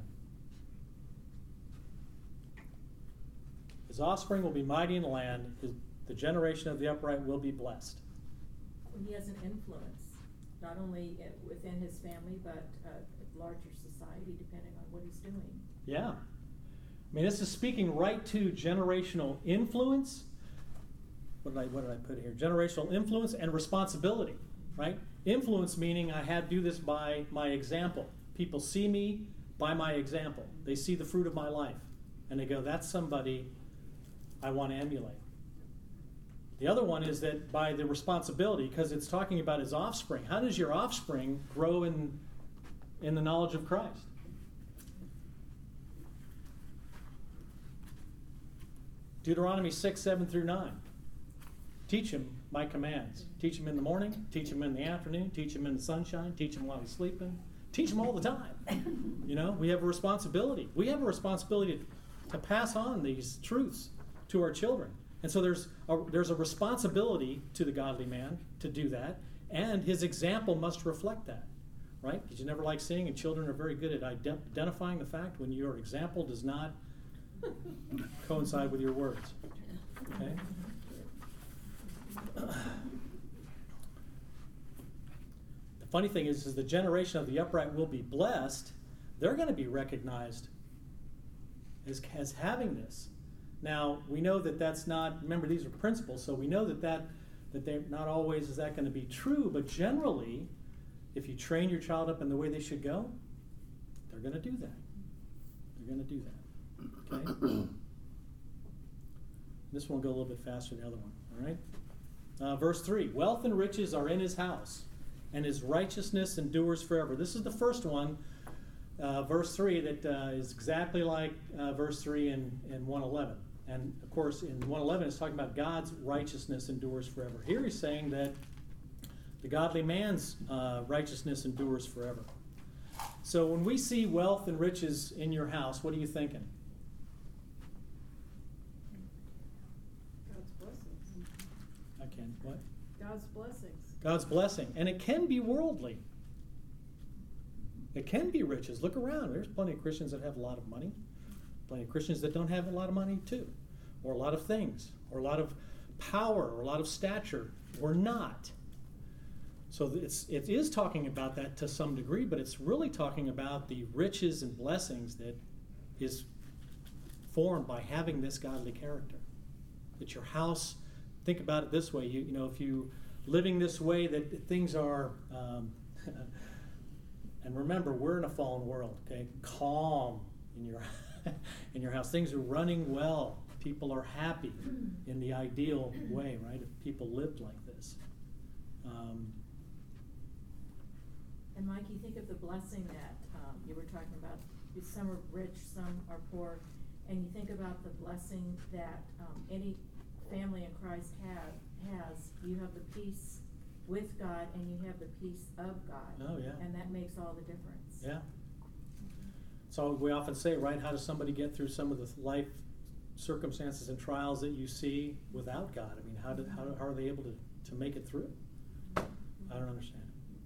His offspring will be mighty in the land. His, the generation of the upright will be blessed. He has an influence, not only within his family, but uh, larger society, depending on what he's doing. Yeah. I mean, this is speaking right to generational influence. What did I, what did I put here? Generational influence and responsibility, right? Influence meaning I had to do this by my example. People see me by my example. They see the fruit of my life. And they go, that's somebody I want to emulate. The other one is that by the responsibility, because it's talking about his offspring. How does your offspring grow in, in the knowledge of Christ? Deuteronomy six, seven through nine. Teach him my commands. Teach him in the morning, teach him in the afternoon, teach him in the sunshine, teach him while he's sleeping. Teach him all the time. You know, we have a responsibility. We have a responsibility to, to pass on these truths to our children. And so there's a, there's a responsibility to the godly man to do that, and his example must reflect that, right? Because you never like seeing, and children are very good at ident- identifying the fact when your example does not coincide with your words. Okay? The funny thing is, is the generation of the upright will be blessed. They're going to be recognized as, as having this. Now, we know that that's not, remember these are principles, so we know that that, that they're not always is that going to be true, but generally, if you train your child up in the way they should go, they're going to do that. They're going to do that. Okay? This one will go a little bit faster than the other one, all right? Uh, verse three, wealth and riches are in his house, and his righteousness endures forever. This is the first one, uh, verse three, that uh, is exactly like uh, verse three in, in one eleven. And, of course, in one eleven, it's talking about God's righteousness endures forever. Here he's saying that the godly man's uh, righteousness endures forever. So when we see wealth and riches in your house, what are you thinking? God's blessings. I can, what? God's blessings. God's blessing. And it can be worldly. It can be riches. Look around. There's plenty of Christians that have a lot of money. Plenty of Christians that don't have a lot of money too. Or a lot of things. Or a lot of power. Or a lot of stature. Or not. So it's, it is talking about that to some degree, but it's really talking about the riches and blessings that is formed by having this godly character. That your house, think about it this way, you, you know, if you living this way, that things are, um, and remember, we're in a fallen world, okay? Calm in your, in your house. Things are running well. People are happy in the ideal way, right? If people lived like this. Um, And Mike, you think of the blessing that um, you were talking about. Some are rich, some are poor, and you think about the blessing that um, any family in Christ have has. You have the peace with God, and you have the peace of God. Oh yeah. And that makes all the difference. Yeah. So we often say, right? How does somebody get through some of the life circumstances and trials that you see without God? I mean, how did how, how are they able to, to make it through? I don't understand.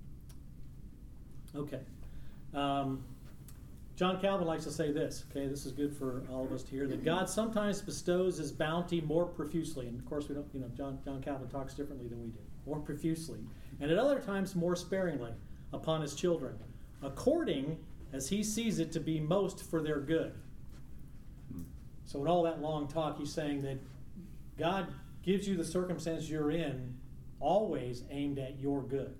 Okay. Um, John Calvin likes to say this, okay, this is good for all of us to hear, that God sometimes bestows his bounty more profusely. And of course, we don't, you know, John, John Calvin talks differently than we do. More profusely. And at other times, more sparingly upon his children, according as he sees it to be most for their good. So in all that long talk, he's saying that God gives you the circumstance you're in always aimed at your good.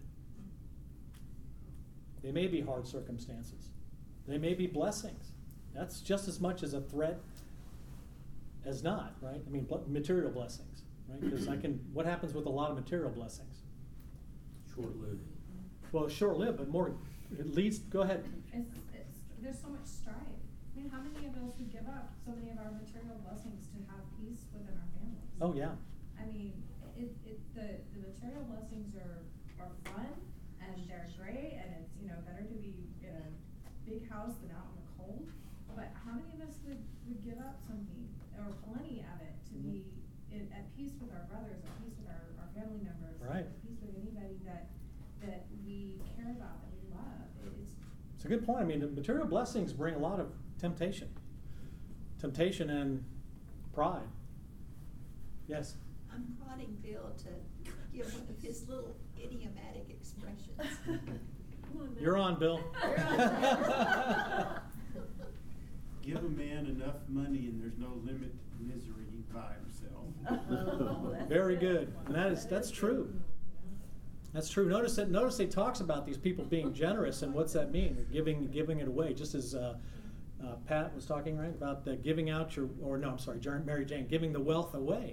They may be hard circumstances. They may be blessings. That's just as much as a threat as not, right? I mean, material blessings, right? Because I can. What happens with a lot of material blessings? Short-lived. Well, short-lived, but more. It leads. Go ahead. It's, it's, there's so much strife. I mean, how many of us would give up so many of our material blessings to have peace within our families? Oh yeah. I mean, it, it the, the material blessings are are fun and they're great, and it's, you know, better to be in a big house than out in the cold. But how many of us would, would give up something or plenty of it to be in, at peace with our brothers, at peace with our, our family members, Right. at peace with anybody that that we care about, that we love? It, it's It's a good point. I mean, the material blessings bring a lot of temptation. Temptation and pride. Yes? I'm prodding Bill to give one of his little idiomatic expressions. Come on, Bill. You're on, Bill. You're on. Give a man enough money no limit to misery by herself. Oh, that's Very good. And that is, That that's is true. good. That's true. Notice that. Notice he talks about these people being generous, and what's that mean? Giving, giving it away. Just as uh, uh, Pat was talking, right, about the giving out your, or no, I'm sorry, Jar- Mary Jane, giving the wealth away,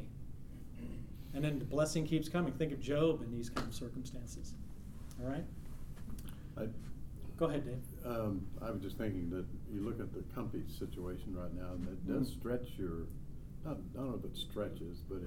and then the blessing keeps coming. Think of Job in these kind of circumstances. All right. I, Go ahead, Dave. um, I was just thinking that you look at the Comfy situation right now, and it does stretch your, not, I don't know if it stretches, but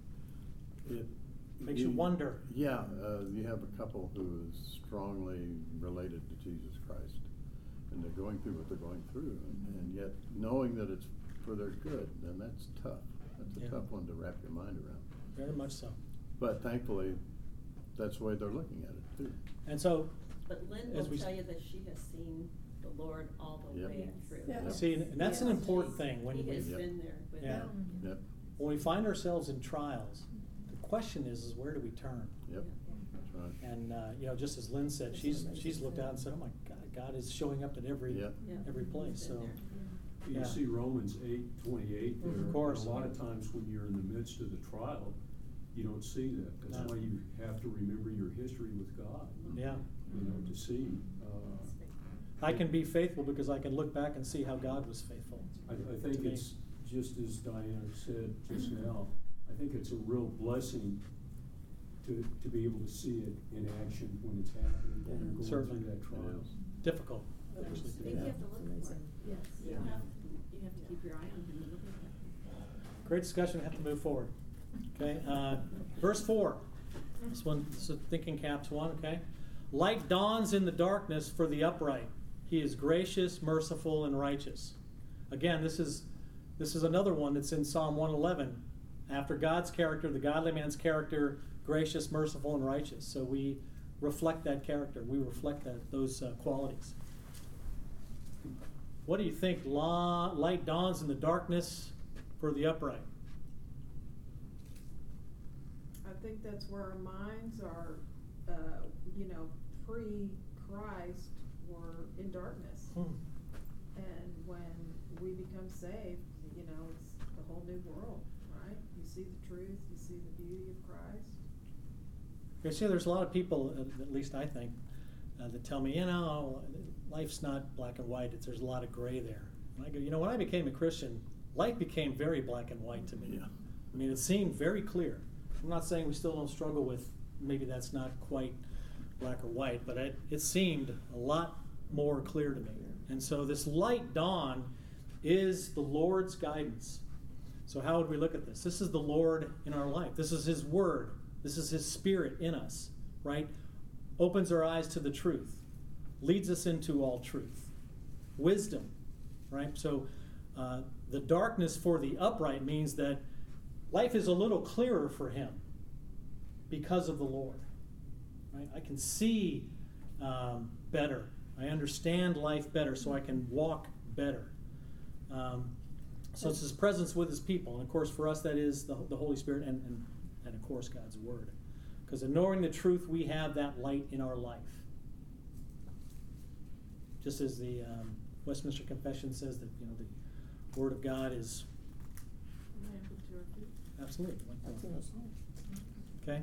it, it. Makes you wonder. Yeah, uh, you have a couple who is strongly related to Jesus Christ, and they're going through what they're going through, and, and yet knowing that it's for their good, then that's tough. That's a Yeah. tough one to wrap your mind around. Very much so. But thankfully, that's the way they're looking at it too. And so, But Lynn as will we tell s- you that she has seen the Lord all the Yep. way Yes. through. Yeah. see, and that's an Yeah. important thing when He we has Yep. been there with Yeah. them. Yep, when we find ourselves in trials. The question is, is where do we turn? yep, that's right. And uh, you know, just as Lynn said, That's she's amazing. she's looked out and said, "Oh my God, God is showing up at every Yep. Yeah. every place." He's been So, there. You Yeah. see Romans eight twenty-eight there. Of course. And a lot of times when you're in the midst of the trial, you don't see that. That's No. why you have to remember your history with God. yeah, You know, to see. Uh, I can be faithful because I can look back and see how God was faithful. I, I to think me. it's, just as Diana said just now, I think it's a real blessing to, to be able to see it in action when it's happening, when you're going Certainly. through that trial. It is. difficult. That actually, is- to I do think you that. have to look for it. Amazing. Yes. You Yeah. have, you have to keep your eye on him and look at him. Great discussion. We have to move forward. Okay, uh, verse four. This one, this is thinking caps one. Okay, light dawns in the darkness for the upright. He is gracious, merciful, and righteous. Again, this is this is another one that's in Psalm one eleven. After God's character, the godly man's character, gracious, merciful, and righteous. So we reflect that character. We reflect that those uh, qualities. What do you think? La- light dawns in the darkness for the upright. I think that's where our minds are, uh, you know, pre-Christ were in darkness. Hmm. And when we become saved, you know, it's a whole new world, right? You see the truth, you see the beauty of Christ. You see, there's a lot of people, uh, at least I think, uh, that tell me, you know, life's not black and white. It's, there's a lot of gray there. And I go, you know, when I became a Christian, life became very black and white to me. Yeah. I mean, it seemed very clear. I'm not saying we still don't struggle with, maybe that's not quite black or white, but it, it seemed a lot more clear to me. And so this light dawn is the Lord's guidance. So how would we look at this? This is the Lord in our life. This is His Word. This is His Spirit in us, right? Opens our eyes to the truth, leads us into all truth. Wisdom, right? So uh, the darkness for the upright means that life is a little clearer for him because of the Lord, right? I can see um, better. I understand life better, so I can walk better. Um, so it's His presence with His people. And of course, for us, that is the, the Holy Spirit and, and, and, of course, God's Word. Because in knowing the truth, we have that light in our life. Just as the um, Westminster Confession says that, you know, the Word of God is Lamp unto our feet. absolutely. That's in us all. Okay?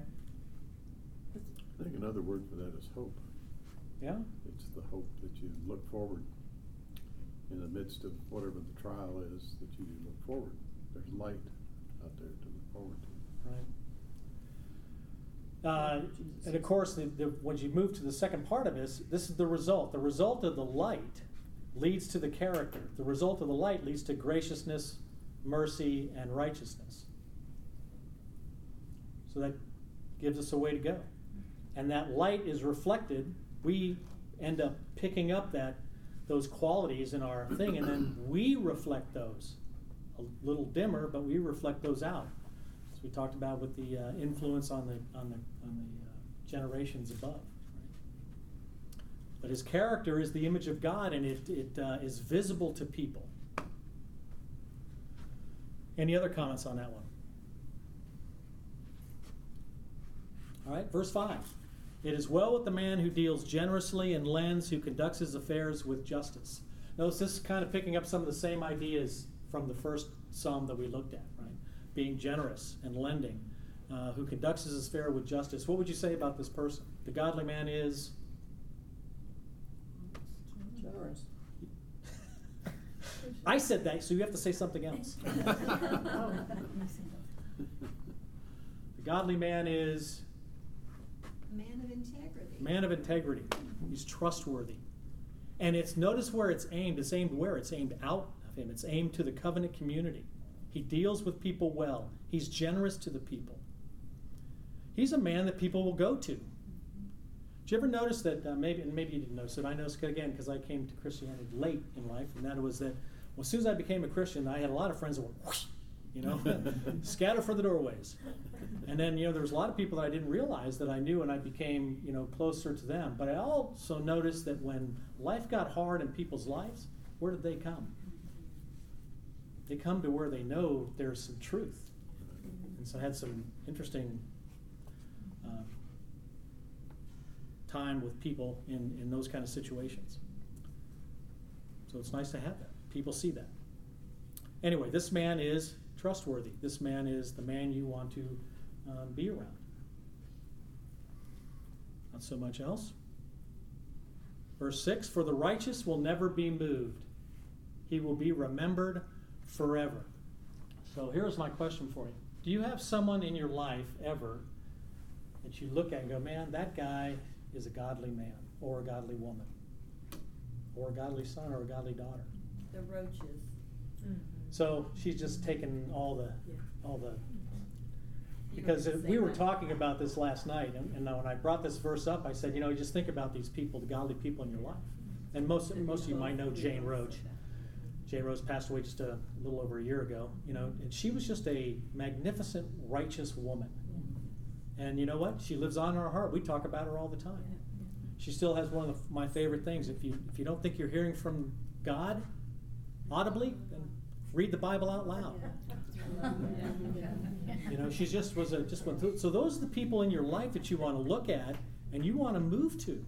I think another word for that is hope. Yeah? It's the hope that you look forward in the midst of whatever the trial is, that you look forward. There's light out there to look forward to. Right. Uh, and of course, the, the, when you move to the second part of this, this is the result. The result of the light leads to the character. The result of the light leads to graciousness, mercy, and righteousness. So that gives us a way to go. And that light is reflected. We end up picking up that those qualities in our thing, and then we reflect those. A little dimmer, but we reflect those out. As we talked about with the uh, influence on the on the on the uh, generations above. Right? But His character is the image of God, and it it uh, is visible to people. Any other comments on that one? All right, verse five. It is well with the man who deals generously and lends, who conducts his affairs with justice. Notice this is kind of picking up some of the same ideas from the first psalm that we looked at, right? Being generous and lending, uh, who conducts his affair with justice. What would you say about this person? The godly man is Generous. I said that, so you have to say something else. Oh. The godly man is Man of integrity. man of integrity. He's trustworthy. And it's, notice where it's aimed. It's aimed where? It's aimed out of him. It's aimed to the covenant community. He deals with people well. He's generous to the people. He's a man that people will go to. Did you ever notice that, uh, maybe, and maybe you didn't notice it, I noticed it again because I came to Christianity late in life, and that was that, well, as soon as I became a Christian, I had a lot of friends that went, whoosh, you know, scatter for the doorways. And then, you know, there was a lot of people that I didn't realize that I knew, and I became, you know, closer to them. But I also noticed that when life got hard in people's lives, where did they come? They come to where they know there's some truth. And so I had some interesting uh, time with people in, in those kind of situations. So it's nice to have that. People see that. Anyway, this man is trustworthy. This man is the man you want to um, be around. Not so much else. Verse six, for the righteous will never be moved. He will be remembered forever. So here's my question for you. Do you have someone in your life ever that you look at and go, man, that guy is a godly man or a godly woman or a godly son or a godly daughter? The roaches. Mm-hmm. So she's just taken all the, Yeah. all the, You because don't it- we were say that. talking about this last night, and, and when I brought this verse up, I said, you know, you just think about these people, the godly people in your life. And most, most of you might know Jane Roach. Jane Roach passed away just a little over a year ago, you know, and she was just a magnificent, righteous woman. And you know what? She lives on in our heart. We talk about her all the time. She still has one of the, my favorite things. If you if you don't think you're hearing from God audibly, then read the Bible out loud. You know, she just was a just went through. So those are the people in your life that you want to look at and you want to move to,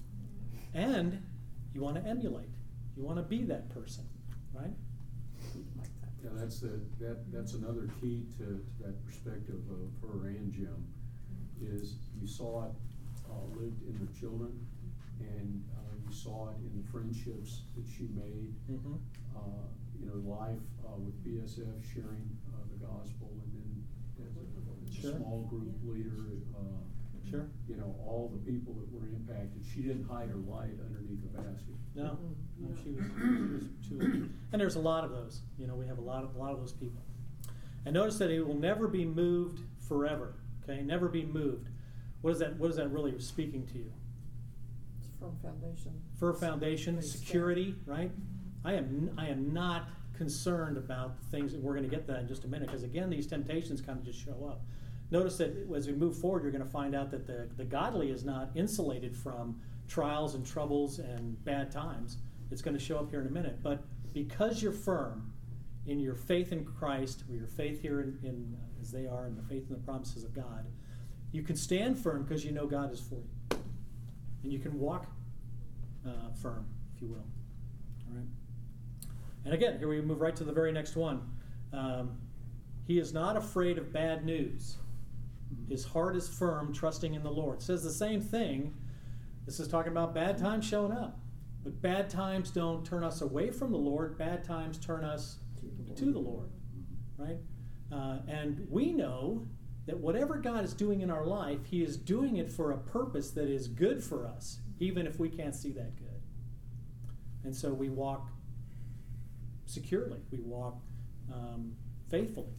and you want to emulate. You want to be that person, right? Yeah, that's the, that, that's another key to, to that perspective of her and Jim, is you saw it uh, lived in her children, and uh, you saw it in the friendships that she made. Mm-hmm. Uh, you know, life uh, with B S F, sharing uh, the gospel, and then as a, as a Sure. small group leader, uh, Sure. you know, all the people that were impacted. She didn't hide her light underneath a basket. No, no, she was, she was, she was, and there's a lot of those. You know, we have a lot of a lot of those people. And notice that it will never be moved forever. Okay, never be moved. What is that? What is that really speaking to you? It's firm foundation. Firm foundation, Very strong. security, right? I am I am not concerned about the things that we're going to get to that in just a minute, because again, these temptations kind of just show up. Notice that as we move forward, you're going to find out that the, the godly is not insulated from trials and troubles and bad times. It's going to show up here in a minute. But because you're firm in your faith in Christ, or your faith here in, in uh, as they are, in the faith in the promises of God, you can stand firm because you know God is for you. And you can walk uh, firm, if you will. All right. And again, here we move right to the very next one. Um, he is not afraid of bad news. His heart is firm, trusting in the Lord. It says the same thing. This is talking about bad times showing up. But bad times don't turn us away from the Lord. Bad times turn us to the Lord. Right? Uh, and we know that whatever God is doing in our life, He is doing it for a purpose that is good for us, even if we can't see that good. And so we walk securely. We walk um, faithfully.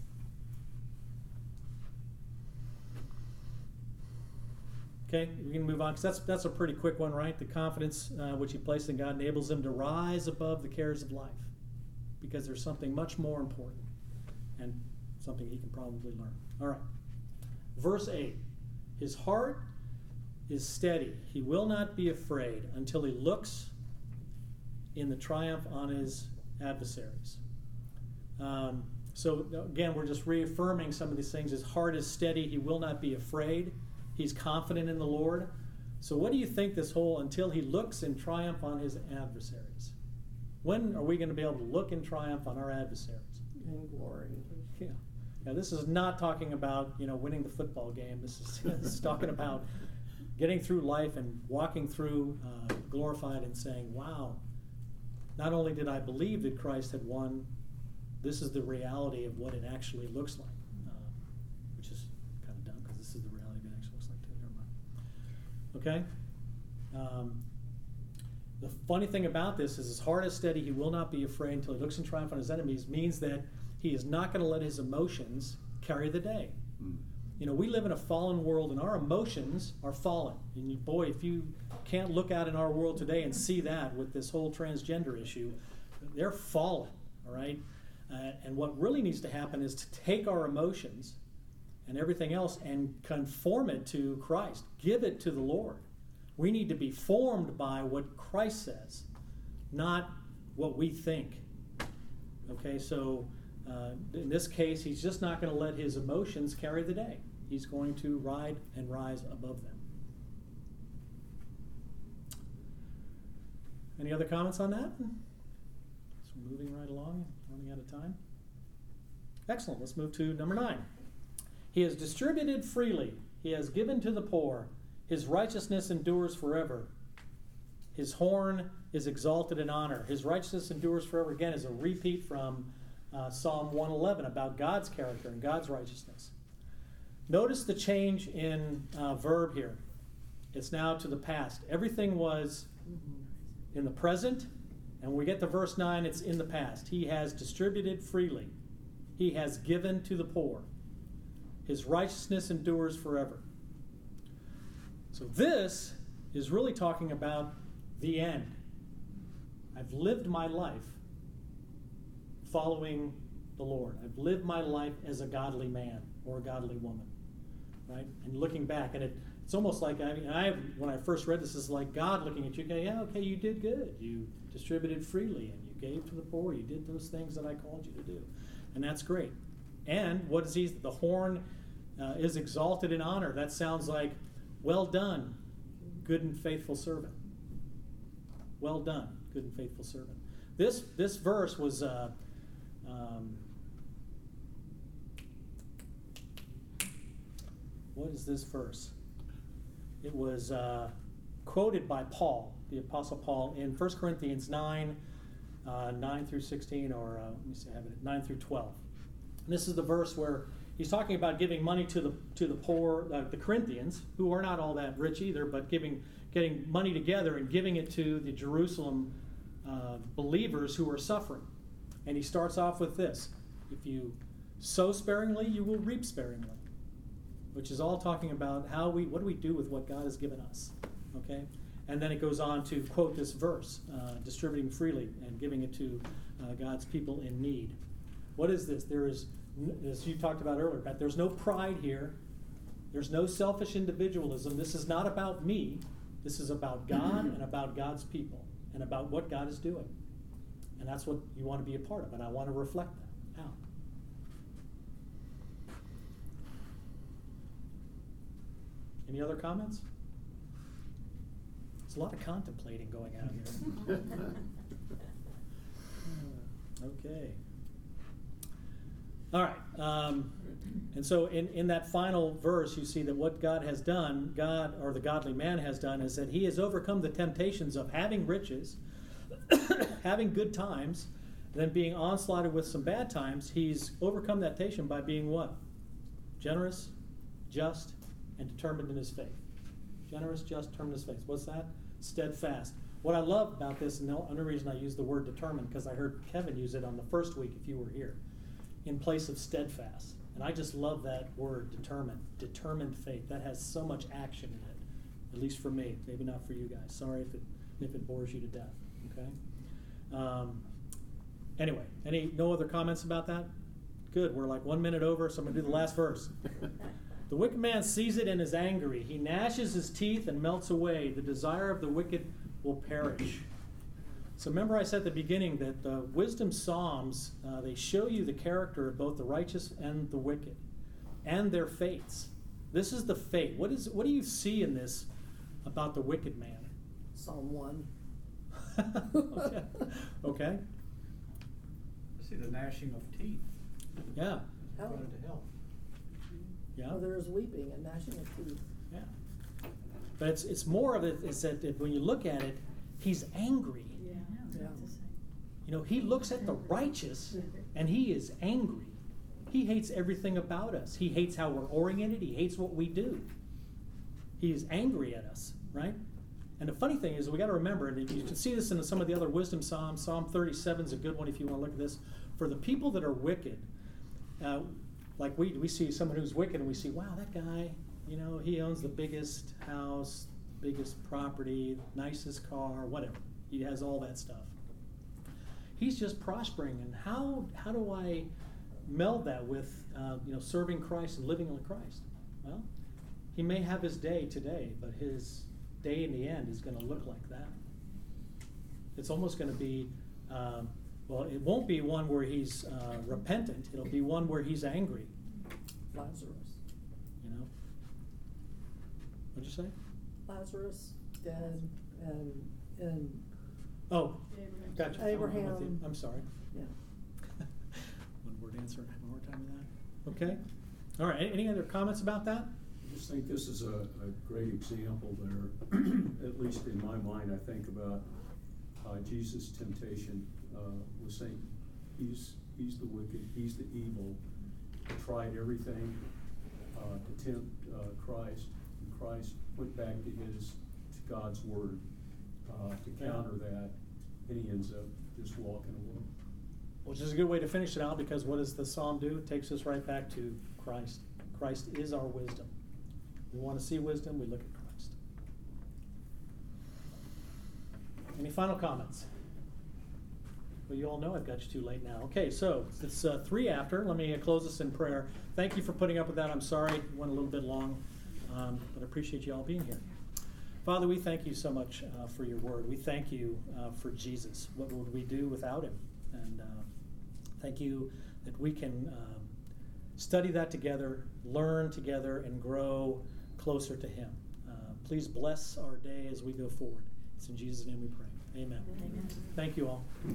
Okay, we can move on, because that's, that's a pretty quick one, right? The confidence uh, which he placed in God enables him to rise above the cares of life, because there's something much more important and something he can probably learn. All right. Verse eight. His heart is steady. He will not be afraid until he looks in the triumph on his adversaries. Um, so again, we're just reaffirming some of these things. His heart is steady. He will not be afraid. He's confident in the Lord. So what do you think this whole until he looks in triumph on his adversaries? When are we going to be able to look in triumph on our adversaries? and glory. Yeah. Now, this is not talking about, you know, winning the football game. This is, this is talking about getting through life and walking through uh, glorified and saying, wow, not only did I believe that Christ had won, this is the reality of what it actually looks like, uh, which is kind of dumb because this is the reality of what it actually looks like too. Never mind. Okay? Um, the funny thing about this is, as hard as steady, he will not be afraid until he looks in triumph on his enemies, means that he is not going to let his emotions carry the day. Mm. You know, we live in a fallen world, and our emotions are fallen. And you, boy, if you can't look out in our world today and see that with this whole transgender issue, they're fallen, all right? Uh, and what really needs to happen is to take our emotions and everything else and conform it to Christ. Give it to the Lord. We need to be formed by what Christ says, not what we think. Okay, so uh, in this case, he's just not going to let his emotions carry the day. He's going to ride and rise above them. Any other comments on that? So we're moving right along, running out of time. Excellent. Let's move to number nine. He has distributed freely. He has given to the poor. His righteousness endures forever. His horn is exalted in honor. His righteousness endures forever. Again, is a repeat from uh, Psalm one eleven about God's character and God's righteousness. Notice the change in uh, verb here. It's now to the past. Everything was in the present, and when we get to verse nine, it's in the past. He has distributed freely. He has given to the poor. His righteousness endures forever. So this is really talking about the end. I've lived my life following the Lord. I've lived my life as a godly man or a godly woman, right? And looking back, and it, it's almost like, I mean, I when I first read this, it's like God looking at you, going, yeah, okay, you did good. You distributed freely, and you gave to the poor. You did those things that I called you to do, and that's great. And what is he? The horn uh, is exalted in honor. That sounds like, well done, good and faithful servant. Well done, good and faithful servant. This this verse was uh, um, what is this verse? It was uh, quoted by Paul, the Apostle Paul, in First Corinthians nine, uh, nine through sixteen, or uh, let me see, I have it at nine through twelve. And this is the verse where he's talking about giving money to the to the poor, uh, the Corinthians, who are not all that rich either, but giving getting money together and giving it to the Jerusalem uh, believers who are suffering. And he starts off with this: if you sow sparingly, you will reap sparingly. Which is all talking about how we, what do we do with what God has given us, okay? And then it goes on to quote this verse, uh, distributing freely and giving it to uh, God's people in need. What is this? There is, as you talked about earlier, Pat, there's no pride here. There's no selfish individualism. This is not about me. This is about God and about God's people and about what God is doing. And that's what you want to be a part of, and I want to reflect that out. Any other comments? There's a lot of contemplating going on here. Okay. All right. Um, and so in, in that final verse, you see that what God has done, God, or the godly man has done, is that he has overcome the temptations of having riches, having good times, and then being onslaughted with some bad times. He's overcome that temptation by being what? Generous, just, and determined in his faith. Generous, just, determined in his faith. What's that? Steadfast. What I love about this, and the only reason I use the word determined, because I heard Kevin use it on the first week, if you were here, in place of steadfast. And I just love that word, determined. Determined faith. That has so much action in it, at least for me. Maybe not for you guys. Sorry if it if it bores you to death. Okay. Um, anyway, any no other comments about that? Good. We're like one minute over, so I'm going to do the last verse. The wicked man sees it and is angry. He gnashes his teeth and melts away. The desire of the wicked will perish. So remember I said at the beginning that the wisdom psalms, uh, they show you the character of both the righteous and the wicked and their fates. This is the fate. What is? What do you see in this about the wicked man? Psalm one. Okay. Okay. I see the gnashing of teeth. Yeah, Hell. brought it to hell. Yeah. Well, there is weeping and gnashing of teeth. Yeah. But it's it's more of it is that if, when you look at it, he's angry. Yeah. Yeah. You know, he looks at the righteous and he is angry. He hates everything about us. He hates how we're oriented. He hates what we do. He is angry at us, right? And the funny thing is, we got to remember, and you can see this in some of the other wisdom psalms. Psalm thirty-seven is a good one if you want to look at this. For the people that are wicked, uh, like we we see someone who's wicked, and we see, wow, that guy, you know, he owns the biggest house, biggest property, nicest car, whatever. He has all that stuff. He's just prospering, and how how do I meld that with uh, you know serving Christ and living like Christ? Well, he may have his day today, but his day in the end is going to look like that. It's almost going to be, um, well, it won't be one where he's uh, repentant. It'll be one where he's angry. Lazarus. You know. What'd you say? Lazarus dead and and Oh, Abraham. gotcha. I'm with you. Abraham. I'm sorry. yeah. One word answer. One more time to that. Okay. All right. Any other comments about that? I just think this is a, a great example there, at least in my mind. I think about uh, Jesus' temptation uh, with Satan. He's, he's the wicked, he's the evil, he tried everything uh, to tempt uh, Christ, and Christ went back to his, to God's word uh, to counter that, and he ends up just walking away. Which is a good way to finish it out, because what does the psalm do? It takes us right back to Christ. Christ is our wisdom. We want to see wisdom, we look at Christ. Any final comments? Well, you all know I've got you too late now. Okay, so it's uh, three after. Let me uh, close this in prayer. Thank you for putting up with that. I'm sorry it went a little bit long, um, but I appreciate you all being here. Father, we thank you so much uh, for your word. We thank you uh, for Jesus. What would we do without him? And uh, thank you that we can um, study that together, learn together, and grow closer to him. Uh, please bless our day as we go forward. It's in Jesus' name we pray. Amen. Amen. Thank you all.